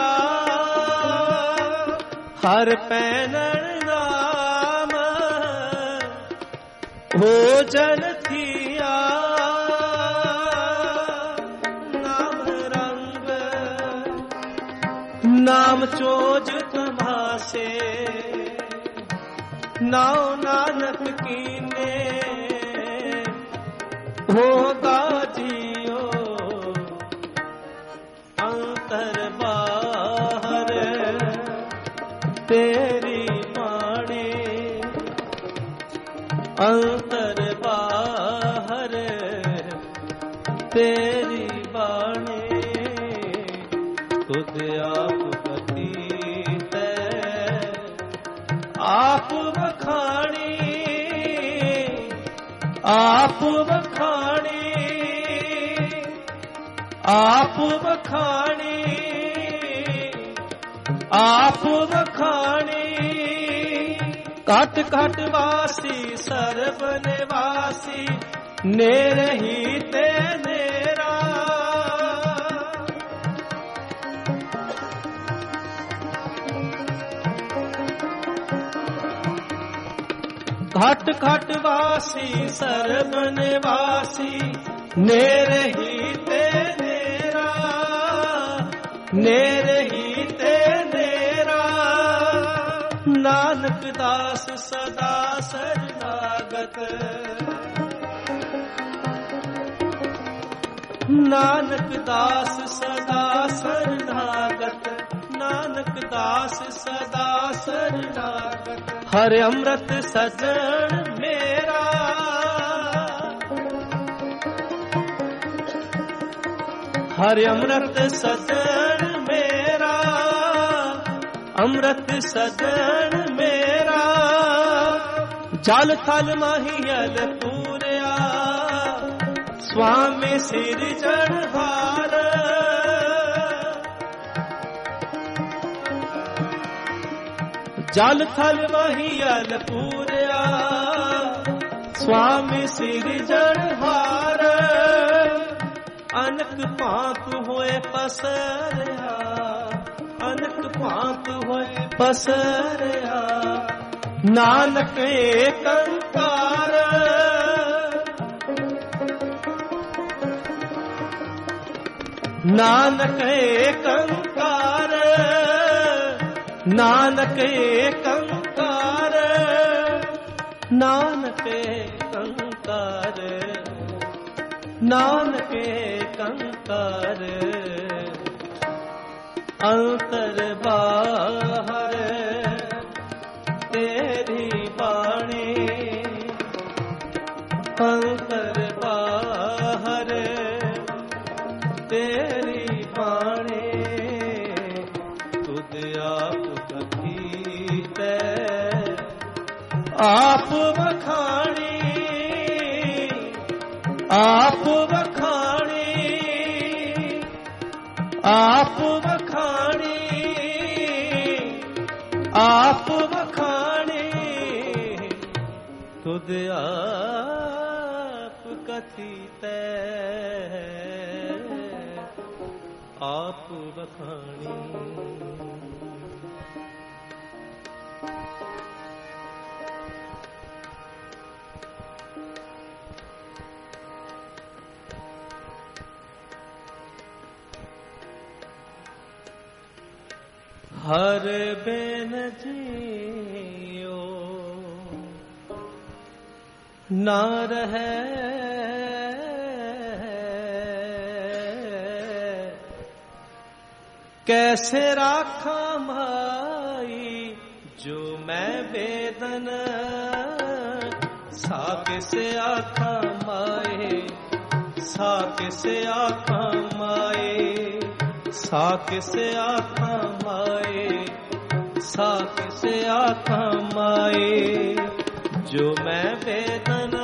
ਹਰ ਪੈਨਣ ਨਾਮ ਭੋਜਨ ਥੀਆ ਨਾਮ ਰੰਗ ਨਾਮ ਚੋਜ ਤਮਾਸੇ ਨਾਉ ਨਾਨਕ ਕੀਨੇ ਹੋਗਾ ਜੀਓ ਅੰਤਰ ਬਾਹਰ ਤੇਰੀ ਬਾਣੀ ਅੰਤਰ ਬਾਹਰ ਤੇਰੀ ਬਾਣੀ ਤੁਧ ਆਪ ਕਥੀ ਤੈ ਆਪ ਵਖਾਣੀ ਆਪ ਵਖਾਣੀ ਆਪ ਵਖਾਣੀ ਆਪ ਵਖਾਣੀ ਘਟ ਘਟ ਵਾਸੀ ਸਰਬ ਨਿਵਾਸੀ ਨੇਰਹੀ ਤੇ ਨੇਰਾ ਘਟ ਘਟ ਵਾਸੀ ਸਰਬ ਨਿਵਾਸੀ ਨੇਰਹੀ ਤੇ ਨੇਰਾ ਨੇਰਹੀ ਤੇ नानक दास सदा शरणागत, नानक दास सदा शरणागत, नानक दास सदा शरणागत। हर अमृत सजन मेरा, हर अमृत सजन मेरा, अमृत सजन मेरा। जल थल महियल पूरया, स्वामी सिरजनहार। जल थल महियल पूरया, स्वामी सिरजनहार। अनक भांत होए पसरया, अनक भांत होए पसरया। नानक एक ओंकार, नानक एक ओंकार, नानक एक ओंकार, नानक एक ओंकार, नानक एक ओंकार। अंतर बाहर तेरी बाणी, अंतर बाहर तेरी बाणी। तुद आप कभी ते आप बखानी, आप बखानी, आप बखानी, आप बखानी। तुद आप कथित आप बखानी। हर बिन जियो ना रहे, कैसे राखा माई जो मैं वेदन। साक से आखा माए, साक से आखा माए, साक से आखा माए, साक से आखा माए। जो मैं वेदन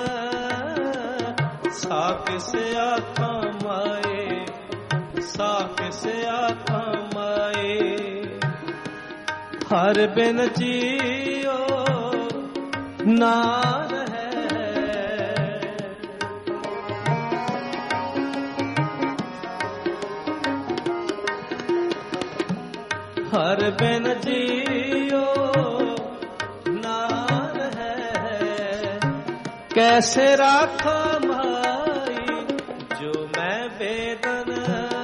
साक से आखा माए, साक से आखा माए। हर बिन जियो ना रहे, हर बिन जियो ना रहे। कैसे राखा माई जो मैं वेदन।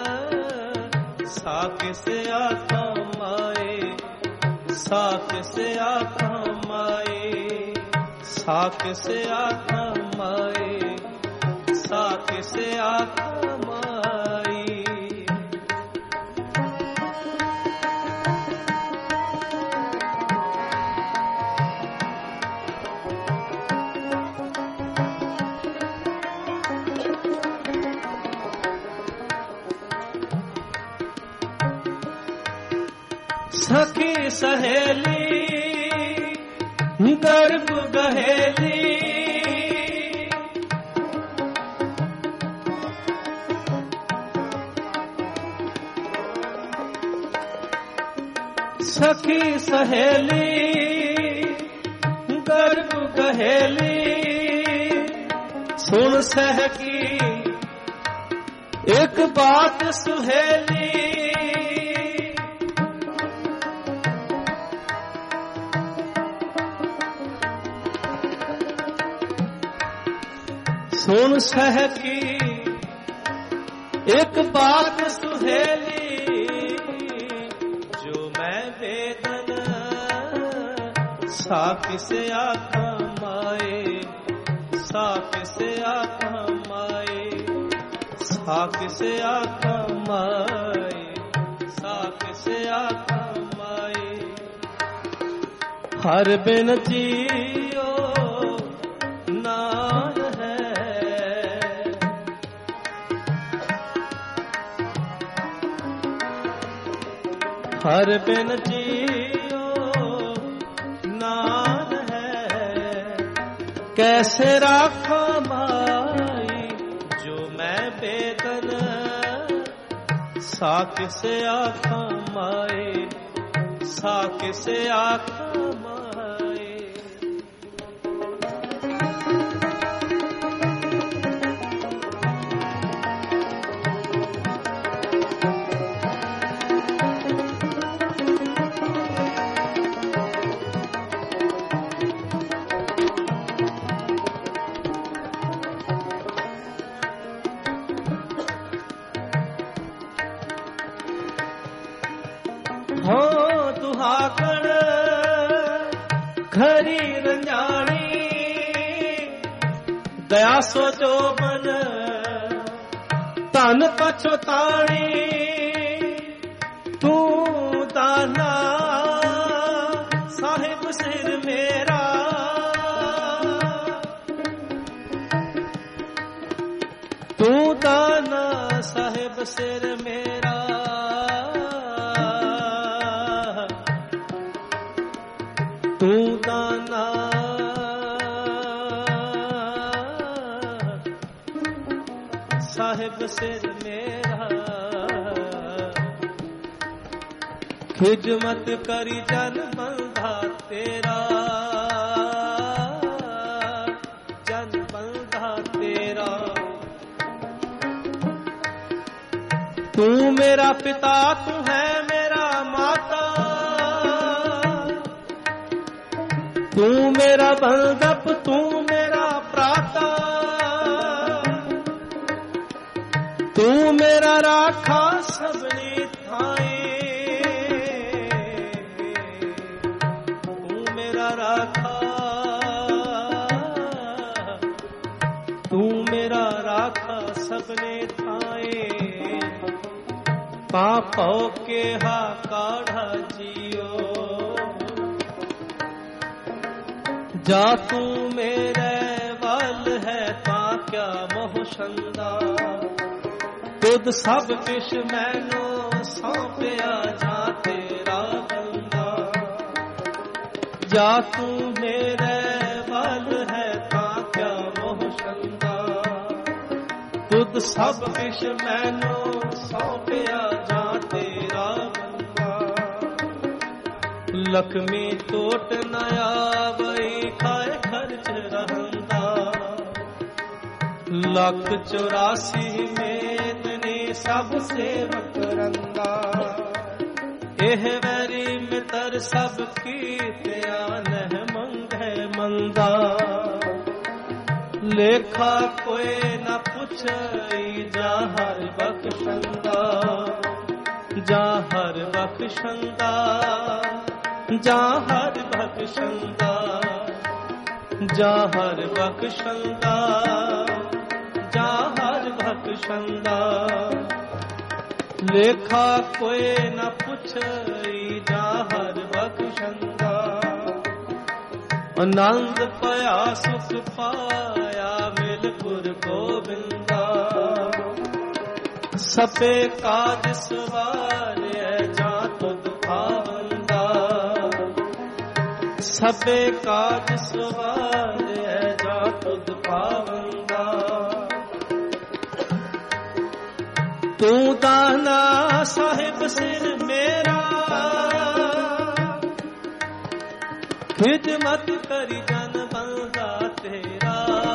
साक से आखा माए, साक से आखा माए, साक से आखा माए, साक से आखा माए। सखी सहेली गर्भ गहेली, सखी सहेली गर्भ गहेली। सुन सह की एक बात सुहेली, सुन सह की एक बात सुहेली। जो मैं वेदन सा किसे आखा माए, सा किसे आखा माए, सा किसे आखा माए, सा किसे आखा माए। हर बिन जियो नार है, हर बिन जियो नार है। कैसे राखा भाई जो मैं बेदन, सा किसे आखा माए, सा किसे आखा माए। हो दुहाकड़ घरी रंजानी, दया सोचो मन तन पछताणी। तू दाना साहिब सिर मेरा, तू दाना साहिब सिर मेरा। तू दाना साहिब सिर मेरा। खिदमत करी जन बंधा तेरा, जन बंधा तेरा। तू मेरा पिता, तू है मेरा माता, तू मेरा बंधप, तू मेरा प्राता। तू मेरा राखा सबनी थाए, तू मेरा राखा, तू मेरा राखा सबने थाए। पापो के हा काढ़ा जियो, जा तू मेरे वाल है ता क्या मोह छंदा। तुद सब किश मैनू सौंपया जा तेरा बंदा। जा तू मेरे वाल है ता क्या मोह छंदा। तुद सब किश मैनू सौंपया जा तेरा बंदा। लक्ष्मी टोट न आवई खाए खर्च रहंदा। लख 84 मेदनी सब सेवक रंदा। एह वैरी मितर सब कीतिया नह मंगे मंदा। लेखा कोई न पुछई जा हर बख्शंदा। जा हर बख्शंदा, जा हर बख्शंदा, जा हर बख्शंदा, जा हर बख्शंदा। लेखा कोई न पुछई जा हर बख्शंदा। आनंद पाया सुख पाया मिल गुर गोबिंदा। सपे काज सवारे जा तुद पावंदा। सपे काज सवारे जा तुद पावंदा। तू दाना साहिब सिर मेरा। खिदमत करी जन बंदा तेरा।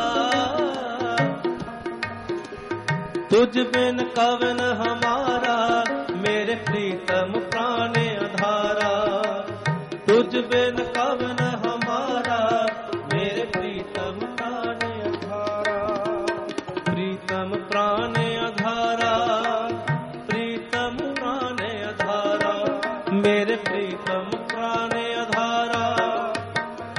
तुझ बिन कवन हमारा मेरे प्रीतम प्राणे आधारा। तुझ बिन कवन हमारा मेरे प्रीतम प्राणे आधारा। प्रीतम प्राणे आधारा, प्रीतम प्राणे आधारा। मेरे प्रीतम प्राणे आधारा।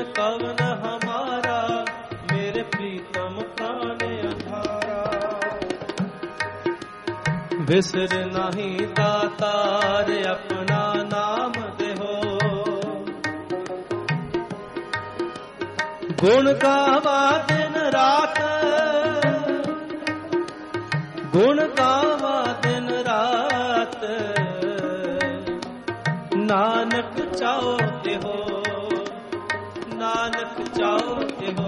कवन हमारा, मेरे प्रीतम प्राण आधारा। बिसर नहीं दातार अपना नाम देहो, गुण गावा दिन रात, गुण गावा दिन रात, नानक चाहो हो, नानक चाहो हो।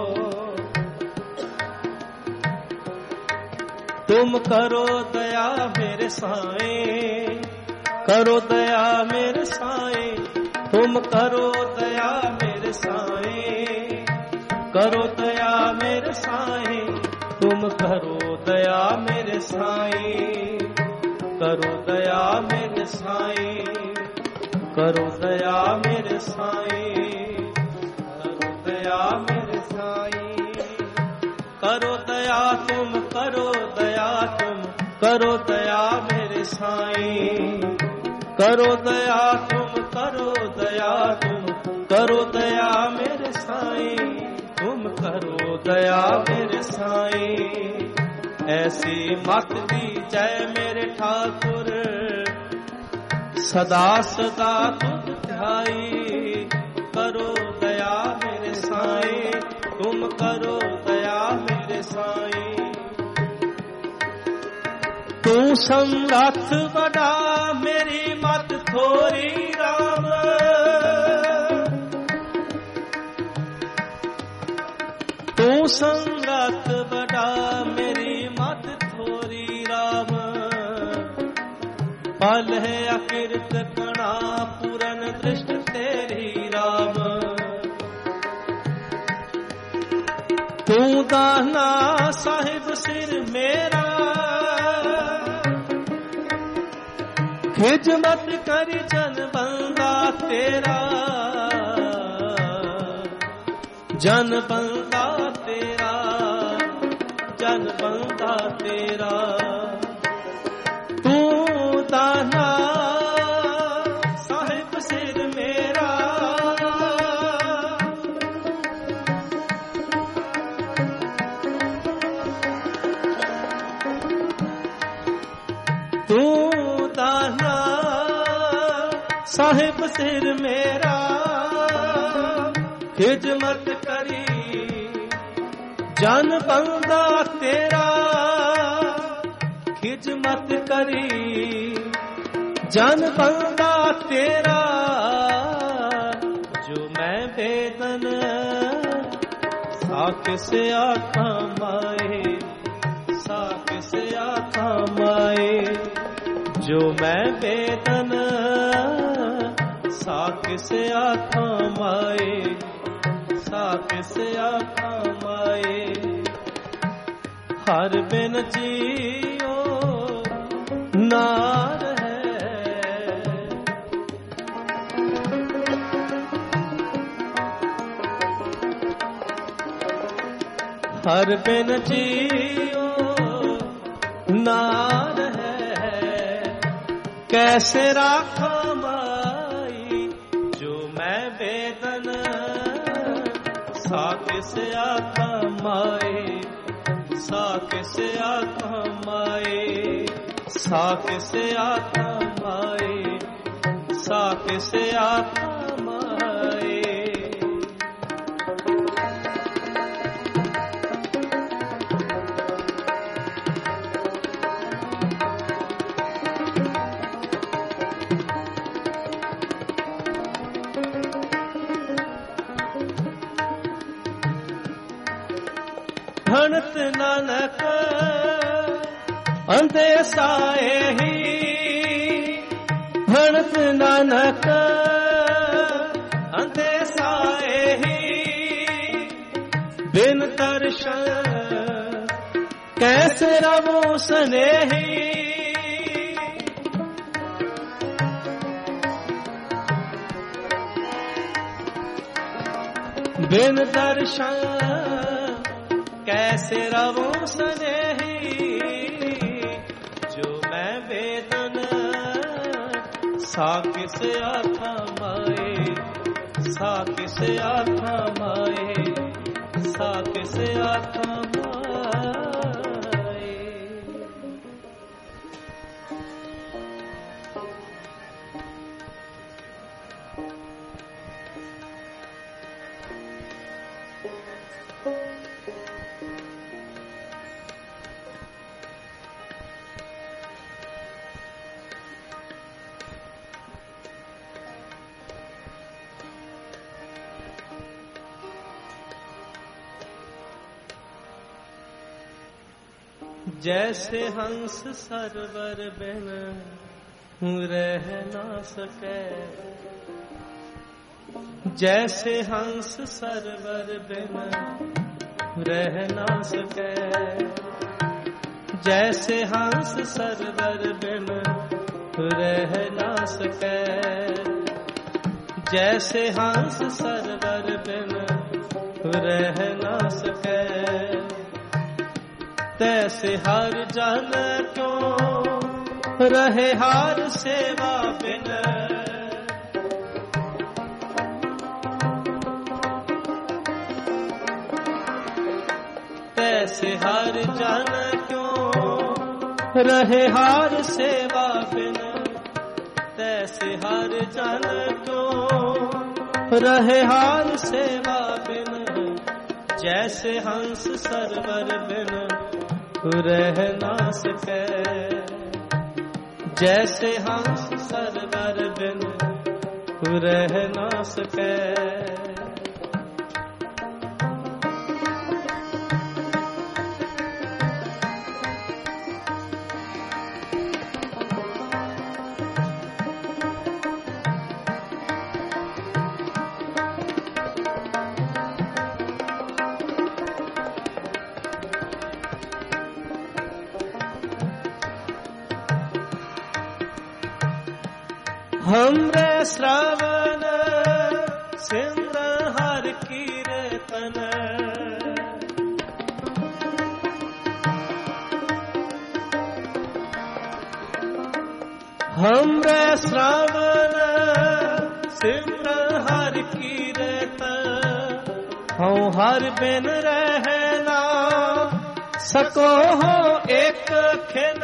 तुम करो दया मेरे साईं, करो दया मेरे साईं, तुम करो दया मेरे साईं, करो दया मेरे साईं, तुम करो दया मेरे साईं, करो दया मेरे साईं, करो दया मेरे साईं, करो दया मेरे साईं, करो दया तुम, करो दया तुम, करो दया मेरे साईं, करो दया तुम, करो दया तुम, करो दया मेरे साईं, तुम करो दया मेरे साईं। ऐसी मत दी जय मेरे ठाकुर, सदा सदा तुम ध्याई, करो दया मेरे साईं, तुम करो दया मेरे साईं। तू समर्थ बड़ा मेरी मत थोरी राम, तू समर्थ बड़ा मेरी मत थोरी राम। पल है अकिरत कणा पूरन दृष्ट तेरी राम। तू दाना साहिब सिर मेरा, खिजमत कर जन बंदा तेरा, जन बंदा तेरा, जन बंदा तेरा। तू दाना साहिब सिर मेरा, तू दाना साहिब सिर मेरा, खिजमत करी जन बंदा तेरा, खिजमत करी जन बंदा तेरा। जो मैं बेदन साक से आखा माए, साक से आखा माए। जो मैं बेदन साक से आखा माए, साक से आखा माए। हर बिन जियो नार है, हर बिन जियो नार है। कैसे राखा माई जो मैं बेदन, साक से आखा माए, साक से आखा माए, साक से आखा माए, साक से आखा माए। भणत नानक अंधे साए ही, भणत नानक अंधे साए ही। बिन दर्शन कैसे रवो स्नेही, बिन दर्शन कैसे रवो स्नेही। जो मैं बेदन साक से आखा माए, साक से आखा माए, साक से आखा माए। जैसे हंस सरवर बिन रह ना सके, जैसे हंस सरवर बिन रह ना सके, जैसे हंस सरवर बिन रह ना सके, जैसे हंस सरवर बिन रह ना सके, तैसे हर जन क्यों रहे हार सेवा बिन। तैसे हर जन क्यों रहे हार सेवा बिन, तैसे हर जन क्यों रहे हार सेवा बिन। जैसे हंस सरवर बिन रह ना सके, जैसे हंस सरवर बिन रह ना सके। हमरे श्रवण सिमरन हर कीर्तन, हमरे श्रवण सिमरन हर कीर्तन। हूँ हर बिन रह ना सको हो एक खिन,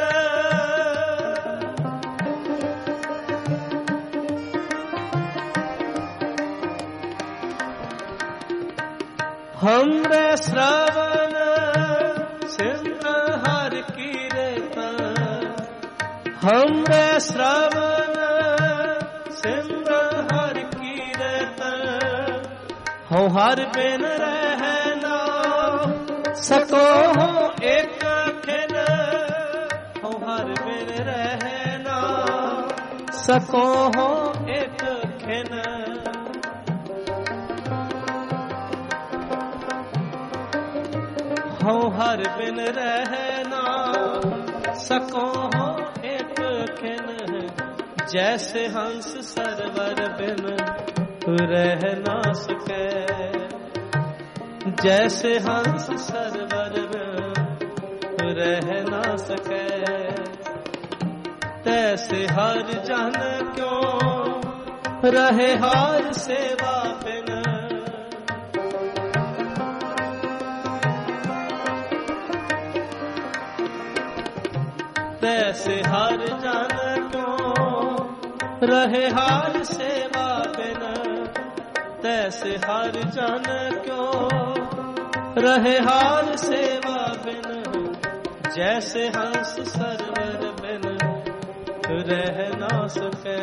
हमरे श्रवण सिमरन हर कीर्तन, हमरे श्रवण सिमरन हर कीर्तन। हूँ हर बिन रह ना सको हो एक खिन, हूँ हर बिन रह ना सको हो एक खिन। हो हर बिन रह ना सको हो एक खिन। जैसे हंस सरवर बिन रह ना सके, जैसे हंस सरवर बिन रह ना सके। तैसे हर जन क्यों रहे हार सेवा बिन। तैसे हर जन क्यों रहे हार सेवा बिन, तैसे हर जन क्यों रहे हार सेवा बिन। जैसे हंस सरवर बिन रह ना सके,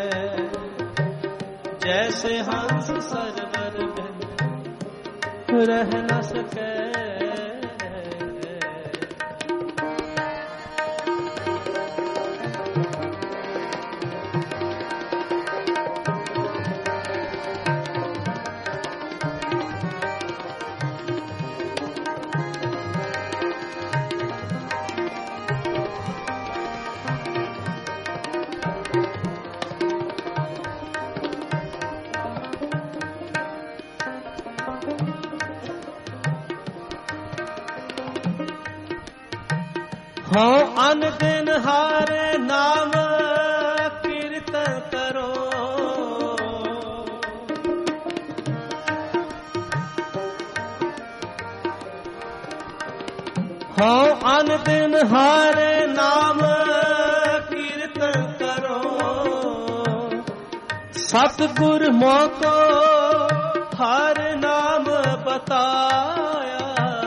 जैसे हंस सरवर बिन रह ना सके। हाँ अन दिन हारे नाम कीर्तन करो, हो अन दिन हर नाम कीर्तन करो, सतगुर मोको हर नाम बताया।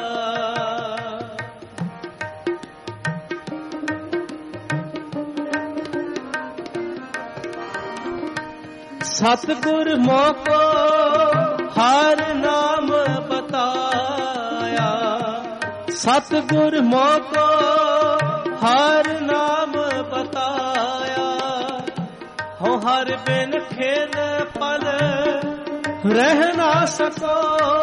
सतगुर मोको हर नाम बताया, सतगुर मोको हर नाम बताया। हो हर बिन खेल पल रह ना सको,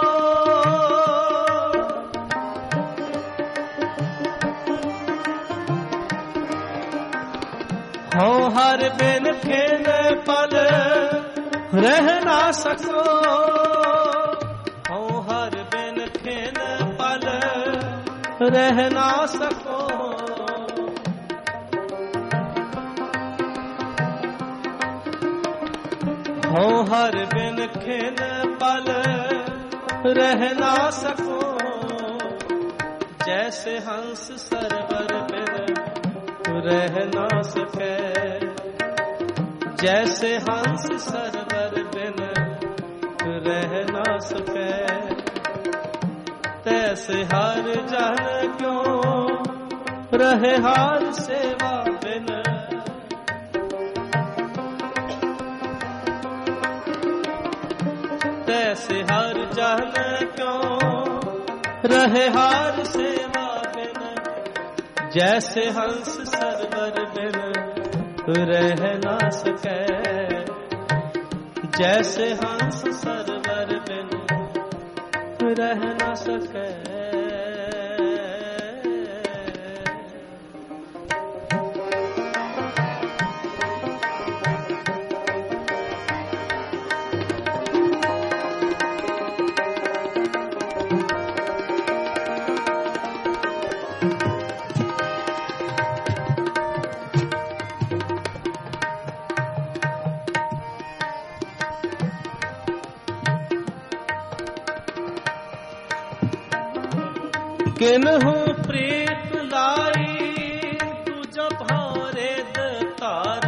हो हर बिन खेल पल रह ना सको, हो हर बिन खेल पल रह ना सको। हो हर बिन खेल पल रह ना सको, जैसे हंस सरवर बिन रह ना सके, जैसे हंस सरवर बिन रह ना सके, तैसे हर जन क्यों रहे हार सेवा बिन। तैसे हर जन क्यों रहे हार सेवा बिन, जैसे हंस सरवर बिन रह ना सके, जैसे हंस सरवर बिन रह ना सके। किन्हु प्रीत लाई तुझ भारे दतार,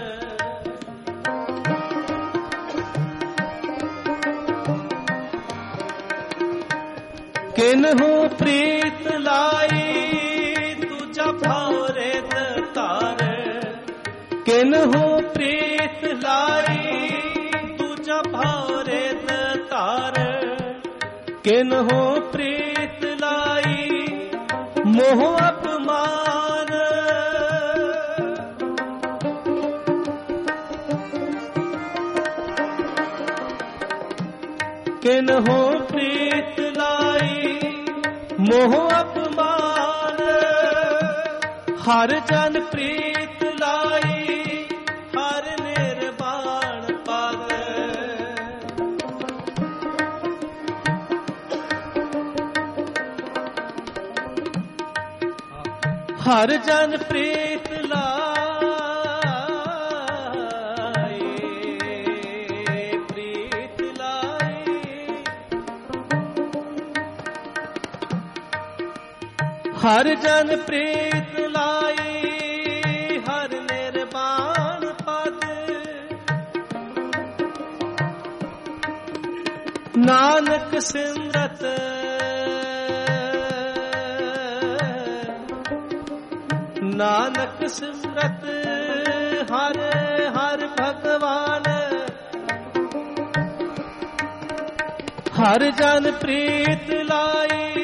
किन्हु प्रीत लाई तुझ भारे दतार, किन्हु प्रीत लाई तुझ भारे दतार, किन्हु प्रीत लाई मोह अपमान, किन्हु प्रीत लाई मोह अपमान, हर जन प्रीत लाई हर निर्वाण पाद। हर जन प्रीत लाई, प्रीत लाई, हर जन प्रीत लाई हर निर्वाण पद। नानक सिमरत नानक सिमरत हर हर भगवान, हर जन प्रीत लाई,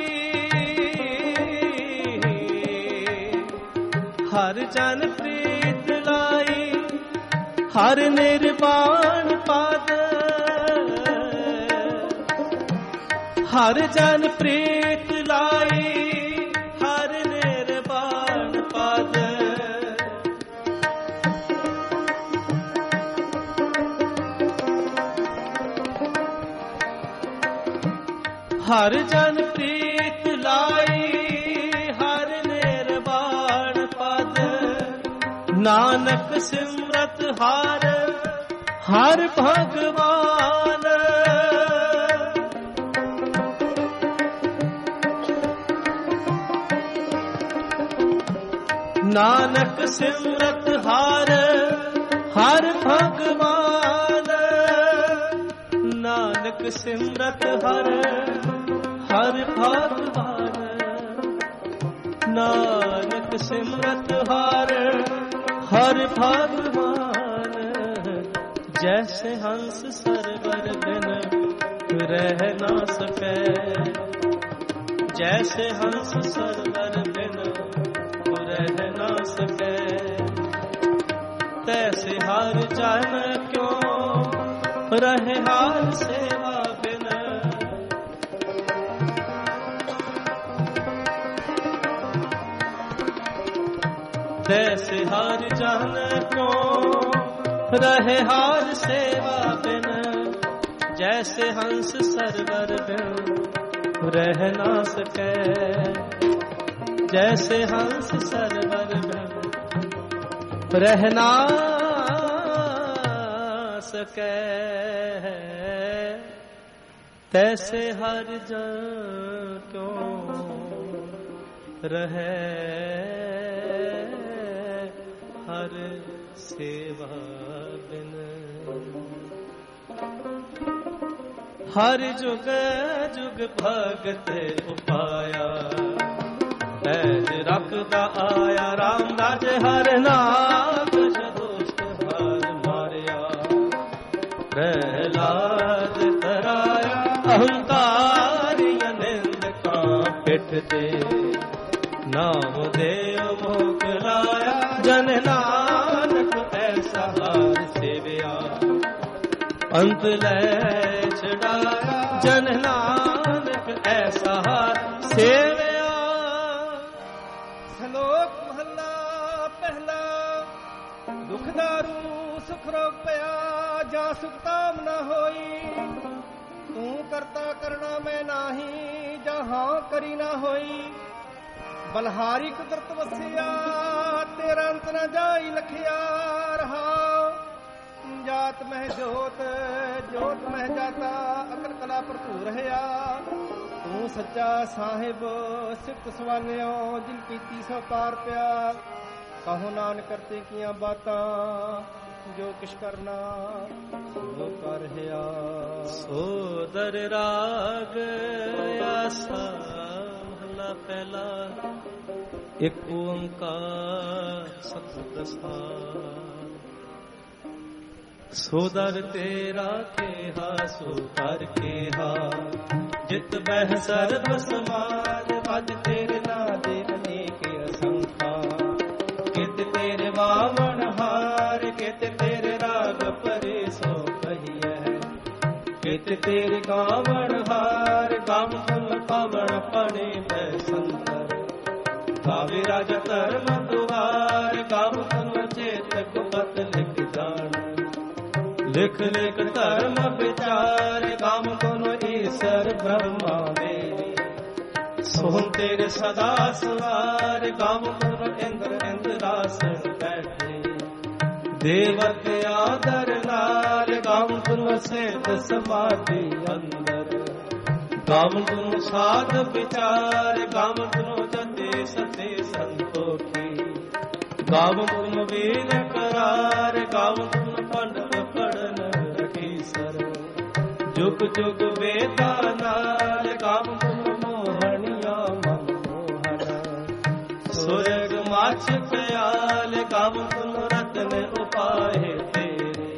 हर जन प्रीत लाई हर निर्वाण पद। हर जन प्रीत लाई हर निर्वाण पद। हर जन प्रीत लाई हर निर्वाण पद। नानक सिमरत हर हर भगवान। ਨਾਨਕ ਸਿਮਰਤ ਹਰ ਹਰ ਭਗਵਾਨ। ਨਾਨਕ ਸਿਮਰਤ ਹਰ ਹਰ ਭਗਵਾਨ। ਨਾਨਕ ਸਿਮਰਤ ਹਰ ਹਰ ਭਗਵਾਨ। ਜੈਸੇ ਹੰਸ ਸਰਵਰ ਬਿਨ ਰਹਿ ਨਾ ਸਕੈ। ਜੈਸੇ ਹੰਸ ਸਰਵਰ ਬਿਨ ਰਹਿ ਨਾ ਸਕੈ। ਤੈਸੇ ਹਰ ਜਨ ਕਿਉ ਰਹੇ ਹਰ ਸੇਵਾ ਬਿਨ। ਤੈਸੇ ਹਰ ਜਨ ਕਿਉ ਰਹੇ ਹਰ ਸੇਵਾ ਬਿਨ। ਜੈਸੇ ਹੰਸ ਸਰਵਰ ਬਿਨ ਰਹਿ ਨਾ ਸਕੈ। ਜੈਸੇ ਹੰਸ ਸਰਵਰ ਬਿਨ ਰਹਿ ਨਾ ਸਕੈ। ਤੈਸੇ ਹਰ ਜਨ ਕਿਉ ਰਹੇ ਹਰ ਸੇਵਾ ਬਿਨ। ਹਰ ਜੁਗ ਜੁਗ ਭਗਤ ਉਪਾਇਆ। ਪੈਜ ਰੱਖਦਾ ਆਇਆ ਰਾਮ ਰਾਜ ਹਰ ਨਾਮ। ਦੁਸ਼ਟ ਹਰ ਮਾਰਿਆ ਪ੍ਰਹਿਲਾਦ ਤਰਾਇਆ। ਅਹੰਕਾਰੀ ਨਿੰਦਕਾਂ ਪਿੱਠ ਤੇ ਨਾਮ ਦੇਵ ਮੋਖ ਲਾਇਆ। ਜਨ ਨਾਨਕ ਐਸਾ ਹਾਰ ਸੇਵਿਆ ਅੰਤ ਲੈ ਛਡਾਇਆ। ਜਨ ਨਾਨਕ ਐਸਾ ਹਾਰ ਸੇਵਿਆ। ਸ਼ਲੋਕ ਮਹੱਲਾ ਪਹਿਲਾ। ਦੁਖ ਦਾਰੂ ਸੁਖ ਰੋਗ ਪਿਆ। ਜਾਂ ਸੁਖ ਕਾਮ ਨਾ ਹੋਈ। ਤੂੰ ਕਰਤਾ ਕਰਣਾ ਮੈਂ ਨਾਹੀ। ਜਾਂ ਹਾਂ ਕਰੀ ਨਾ ਹੋਈ। ਬਲਹਾਰੀ ਕੁਦਰਤ ਵਸਿਆ। ਤੇਰਾ ਅੰਤ ਨਾ ਜਾਈ ਲਖਿਆ। ਰਹਾ ਜਾਤ ਮਹਿ ਜੋਤ ਜੋਤ ਮਹਿ ਜਾਤਾ। ਅਕਲ ਕਲਾ ਭਰਪੂਰ ਰਹਿਆ। ਤੂੰ ਸੱਚਾ ਸਾਹਿਬ ਸਿਫਤ ਸਵਾਨਿਓ। ਜਿਨ ਕੀਤੀ ਸੋ ਪਾਰ ਪਿਆ। ਕਹੋ ਨਾਨਕ ਕਰਤੇ ਕੀਆਂ ਬਾਤਾਂ। ਜੋ ਕਿਛ ਕਰਨਾ ਸੋ ਕਰ ਹਿਆ। ਸੋਦਰ ਰਾਗ ਆਸਾ ਮਹਲਾ ਪਹਿਲਾ। ਇੱਕ ਓੰਕਾਰ ਸਤਿ ਦਸਾਰ। ਸੋਦਰ ਤੇਰਾ ਕੇਹਾ ਸੋ ਕਰ ਕੇਹਾ। ਜਿਤ ਬਹਿ ਸਰਬ ਸਮਾਜ ਭਜ ਤੇਰੇ ਨਾਂ ਦੇ ਅਨੇਕ ਅਸੰਖਾ। ਕਿਤ ਤੇਰੇ ਵਾਵਣ ਹਾਰ ਕਿਤ ਤੇਰੇ ਰਾਗ ਪਰੇ ਸੋ ਕਹੀਐ। ਕਿਤ ਤੇਰੇ ਗਾਵਣ ਹਾਰ ਗਮ ਗੁਣ ਪਵਨ ਪੜੇ ਬੈ ਸੰਤਰ। ਗਾਵੇ ਰਾਜਾ ਧਰਮ ਦੁਆਰ ਗਮ ਗੁਣ ਚੇਤਕ ਬਤ ਲਿਖ ਜਾਣ। ਲਿਖ ਲਿਖ ਧਰਮ ਵਿਚਾਰ ਗਮ ਗੁਣ ਈਸਰ ਬ੍ਰਹਮਾ ਦੇ। ਸੋਹਣ ਤੇਰੇ ਸਦਾ ਸਵਾਰ ਗਮ ਗੁਣ ਇੰਦਰ ਇੰਦਰਾਸਣ ਬੈਠੇ। ਦੇਵਤ ਆਦਰ ਨਾਲ ਗਮ ਗੁਣ ਸੇਤ ਸਮਾਧੀ ਅੰਦਰ। ਗਮ ਗੁਣ ਸਾਧ ਵਿਚਾਰ ਗਮ ਗੁਣ ਜਤੇ ਸਤੇ ਸੰਤੋਖੀ। ਗਮ ਗੁਣ ਵੀਰ ਕਰਾਰ ਗਮ ਗੁਣ ਪੰਡਤ ਪੜਨ ਰਖੀਸਰ। ਜੁਗ ਜੁਗ ਵੇਦਾ ਨਾਲ ਗਮ ਗੁਣ ਮੋਹਣੀਆਂ ਮਨ ਮੋਹਣ। ਸੁਰਗ ਮਾਛ ਪਿਆਲ ਗਮ ਗੁਣ ਰਤਨ ਉਪਾਏ ਤੇਰੇ।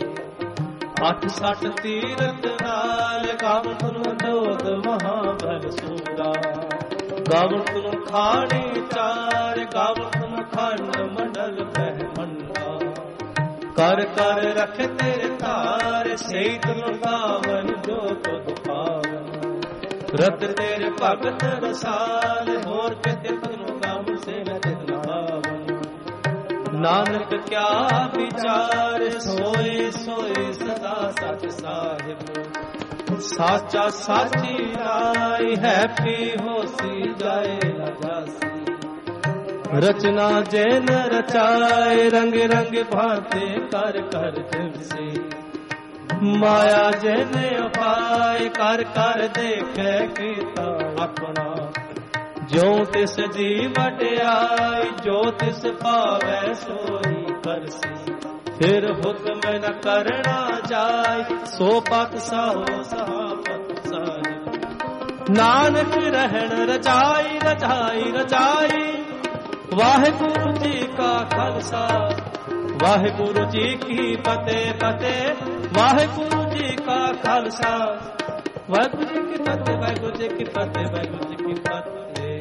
68 ਤੀਰਥ ਨਾਲ ਗਮ ਗੁਣ ਜੋਤ ਮਹਾਬਲ ਸੂਰਾ। ਗਮ ਗੁਣ ਖਾਣੀ ਚਾਰ ਗਮ ਗੁਣ ਖੰਡ ਮੰਡਲ ਬ੍ਰਹਮੰਡਾ। ਕਰ ਕਰ ਰਖ ਤੇਰੇ ਧਾਰ ਸਹੀ ਤੁਮ ਪਾਵਨ ਜੋ ਤੁਧ ਪਾਵਨ। ਰਤ ਤੇਰੇ ਭਗਤ ਰਸਾਲ ਹੋਰ ਕਿਤੇ ਤੁਮ ਗਮ ਸੇ ਤਿਤ ਭਾਵਨ। ਨਾਨਕ ਕਿਆ ਵਿਚਾਰ ਸੋਏ ਸੋਏ ਸਦਾ ਸਚ ਸਾਹਿਬ। ਸਾਚਾ ਸਾਚੀ ਰਾਈ ਹੈ ਪੀ ਹੋਸੀ ਜਾਏ ਨਾ ਜਾਸੀ। ਰਚਨਾ ਜੈਨ ਰਚਾਏ ਰੰਗ ਰੰਗ ਭਾਂਤੇ ਕਰ ਕਰ ਦਿਵਸੇ। ਮਾਇਆ ਜੈਨ ਉਪਾਏ ਕਰ ਕਰ ਦੇਖੈ ਕੀਤਾ ਆਪਣਾ। ਜਿਉ ਤਿਸ ਜੀ ਵਡਿਆਈ, ਜੋ ਤਿਸ ਭਾਵੈ ਸੋਈ ਕਰਸੀ, ਫਿਰ ਹੁਕਮ ਨ ਕਰਨਾ ਜਾਏ, ਸੋ ਪਤ ਸਾਹੋ ਸਹਾਪਤ ਸਾਜ। ਨਾਨਕ ਰਹਿਣ ਰਜਾਈ ਰਜਾਈ ਰਜਾਈ, ਵਾਹਿਗੁਰੂ ਜੀ ਕਾ ਖਾਲਸਾ ਵਾਹਿਗੁਰੂ ਜੀ ਕੀ ਫਤਿਹ ਫਤਿਹ, ਵਾਹਿਗੁਰੂ ਜੀ ਕਾ ਖਾਲਸਾ ਵਾਹਿਗੁਰੂ ਜੀ ਕੀ ਫਤਿਹ, ਵਾਹਿਗੁਰੂ ਜੀ ਕੀ ਫਤਿਹ, ਵਾਹਿਗੁਰੂ ਜੀ ਕੀ ਫਤਿਹ।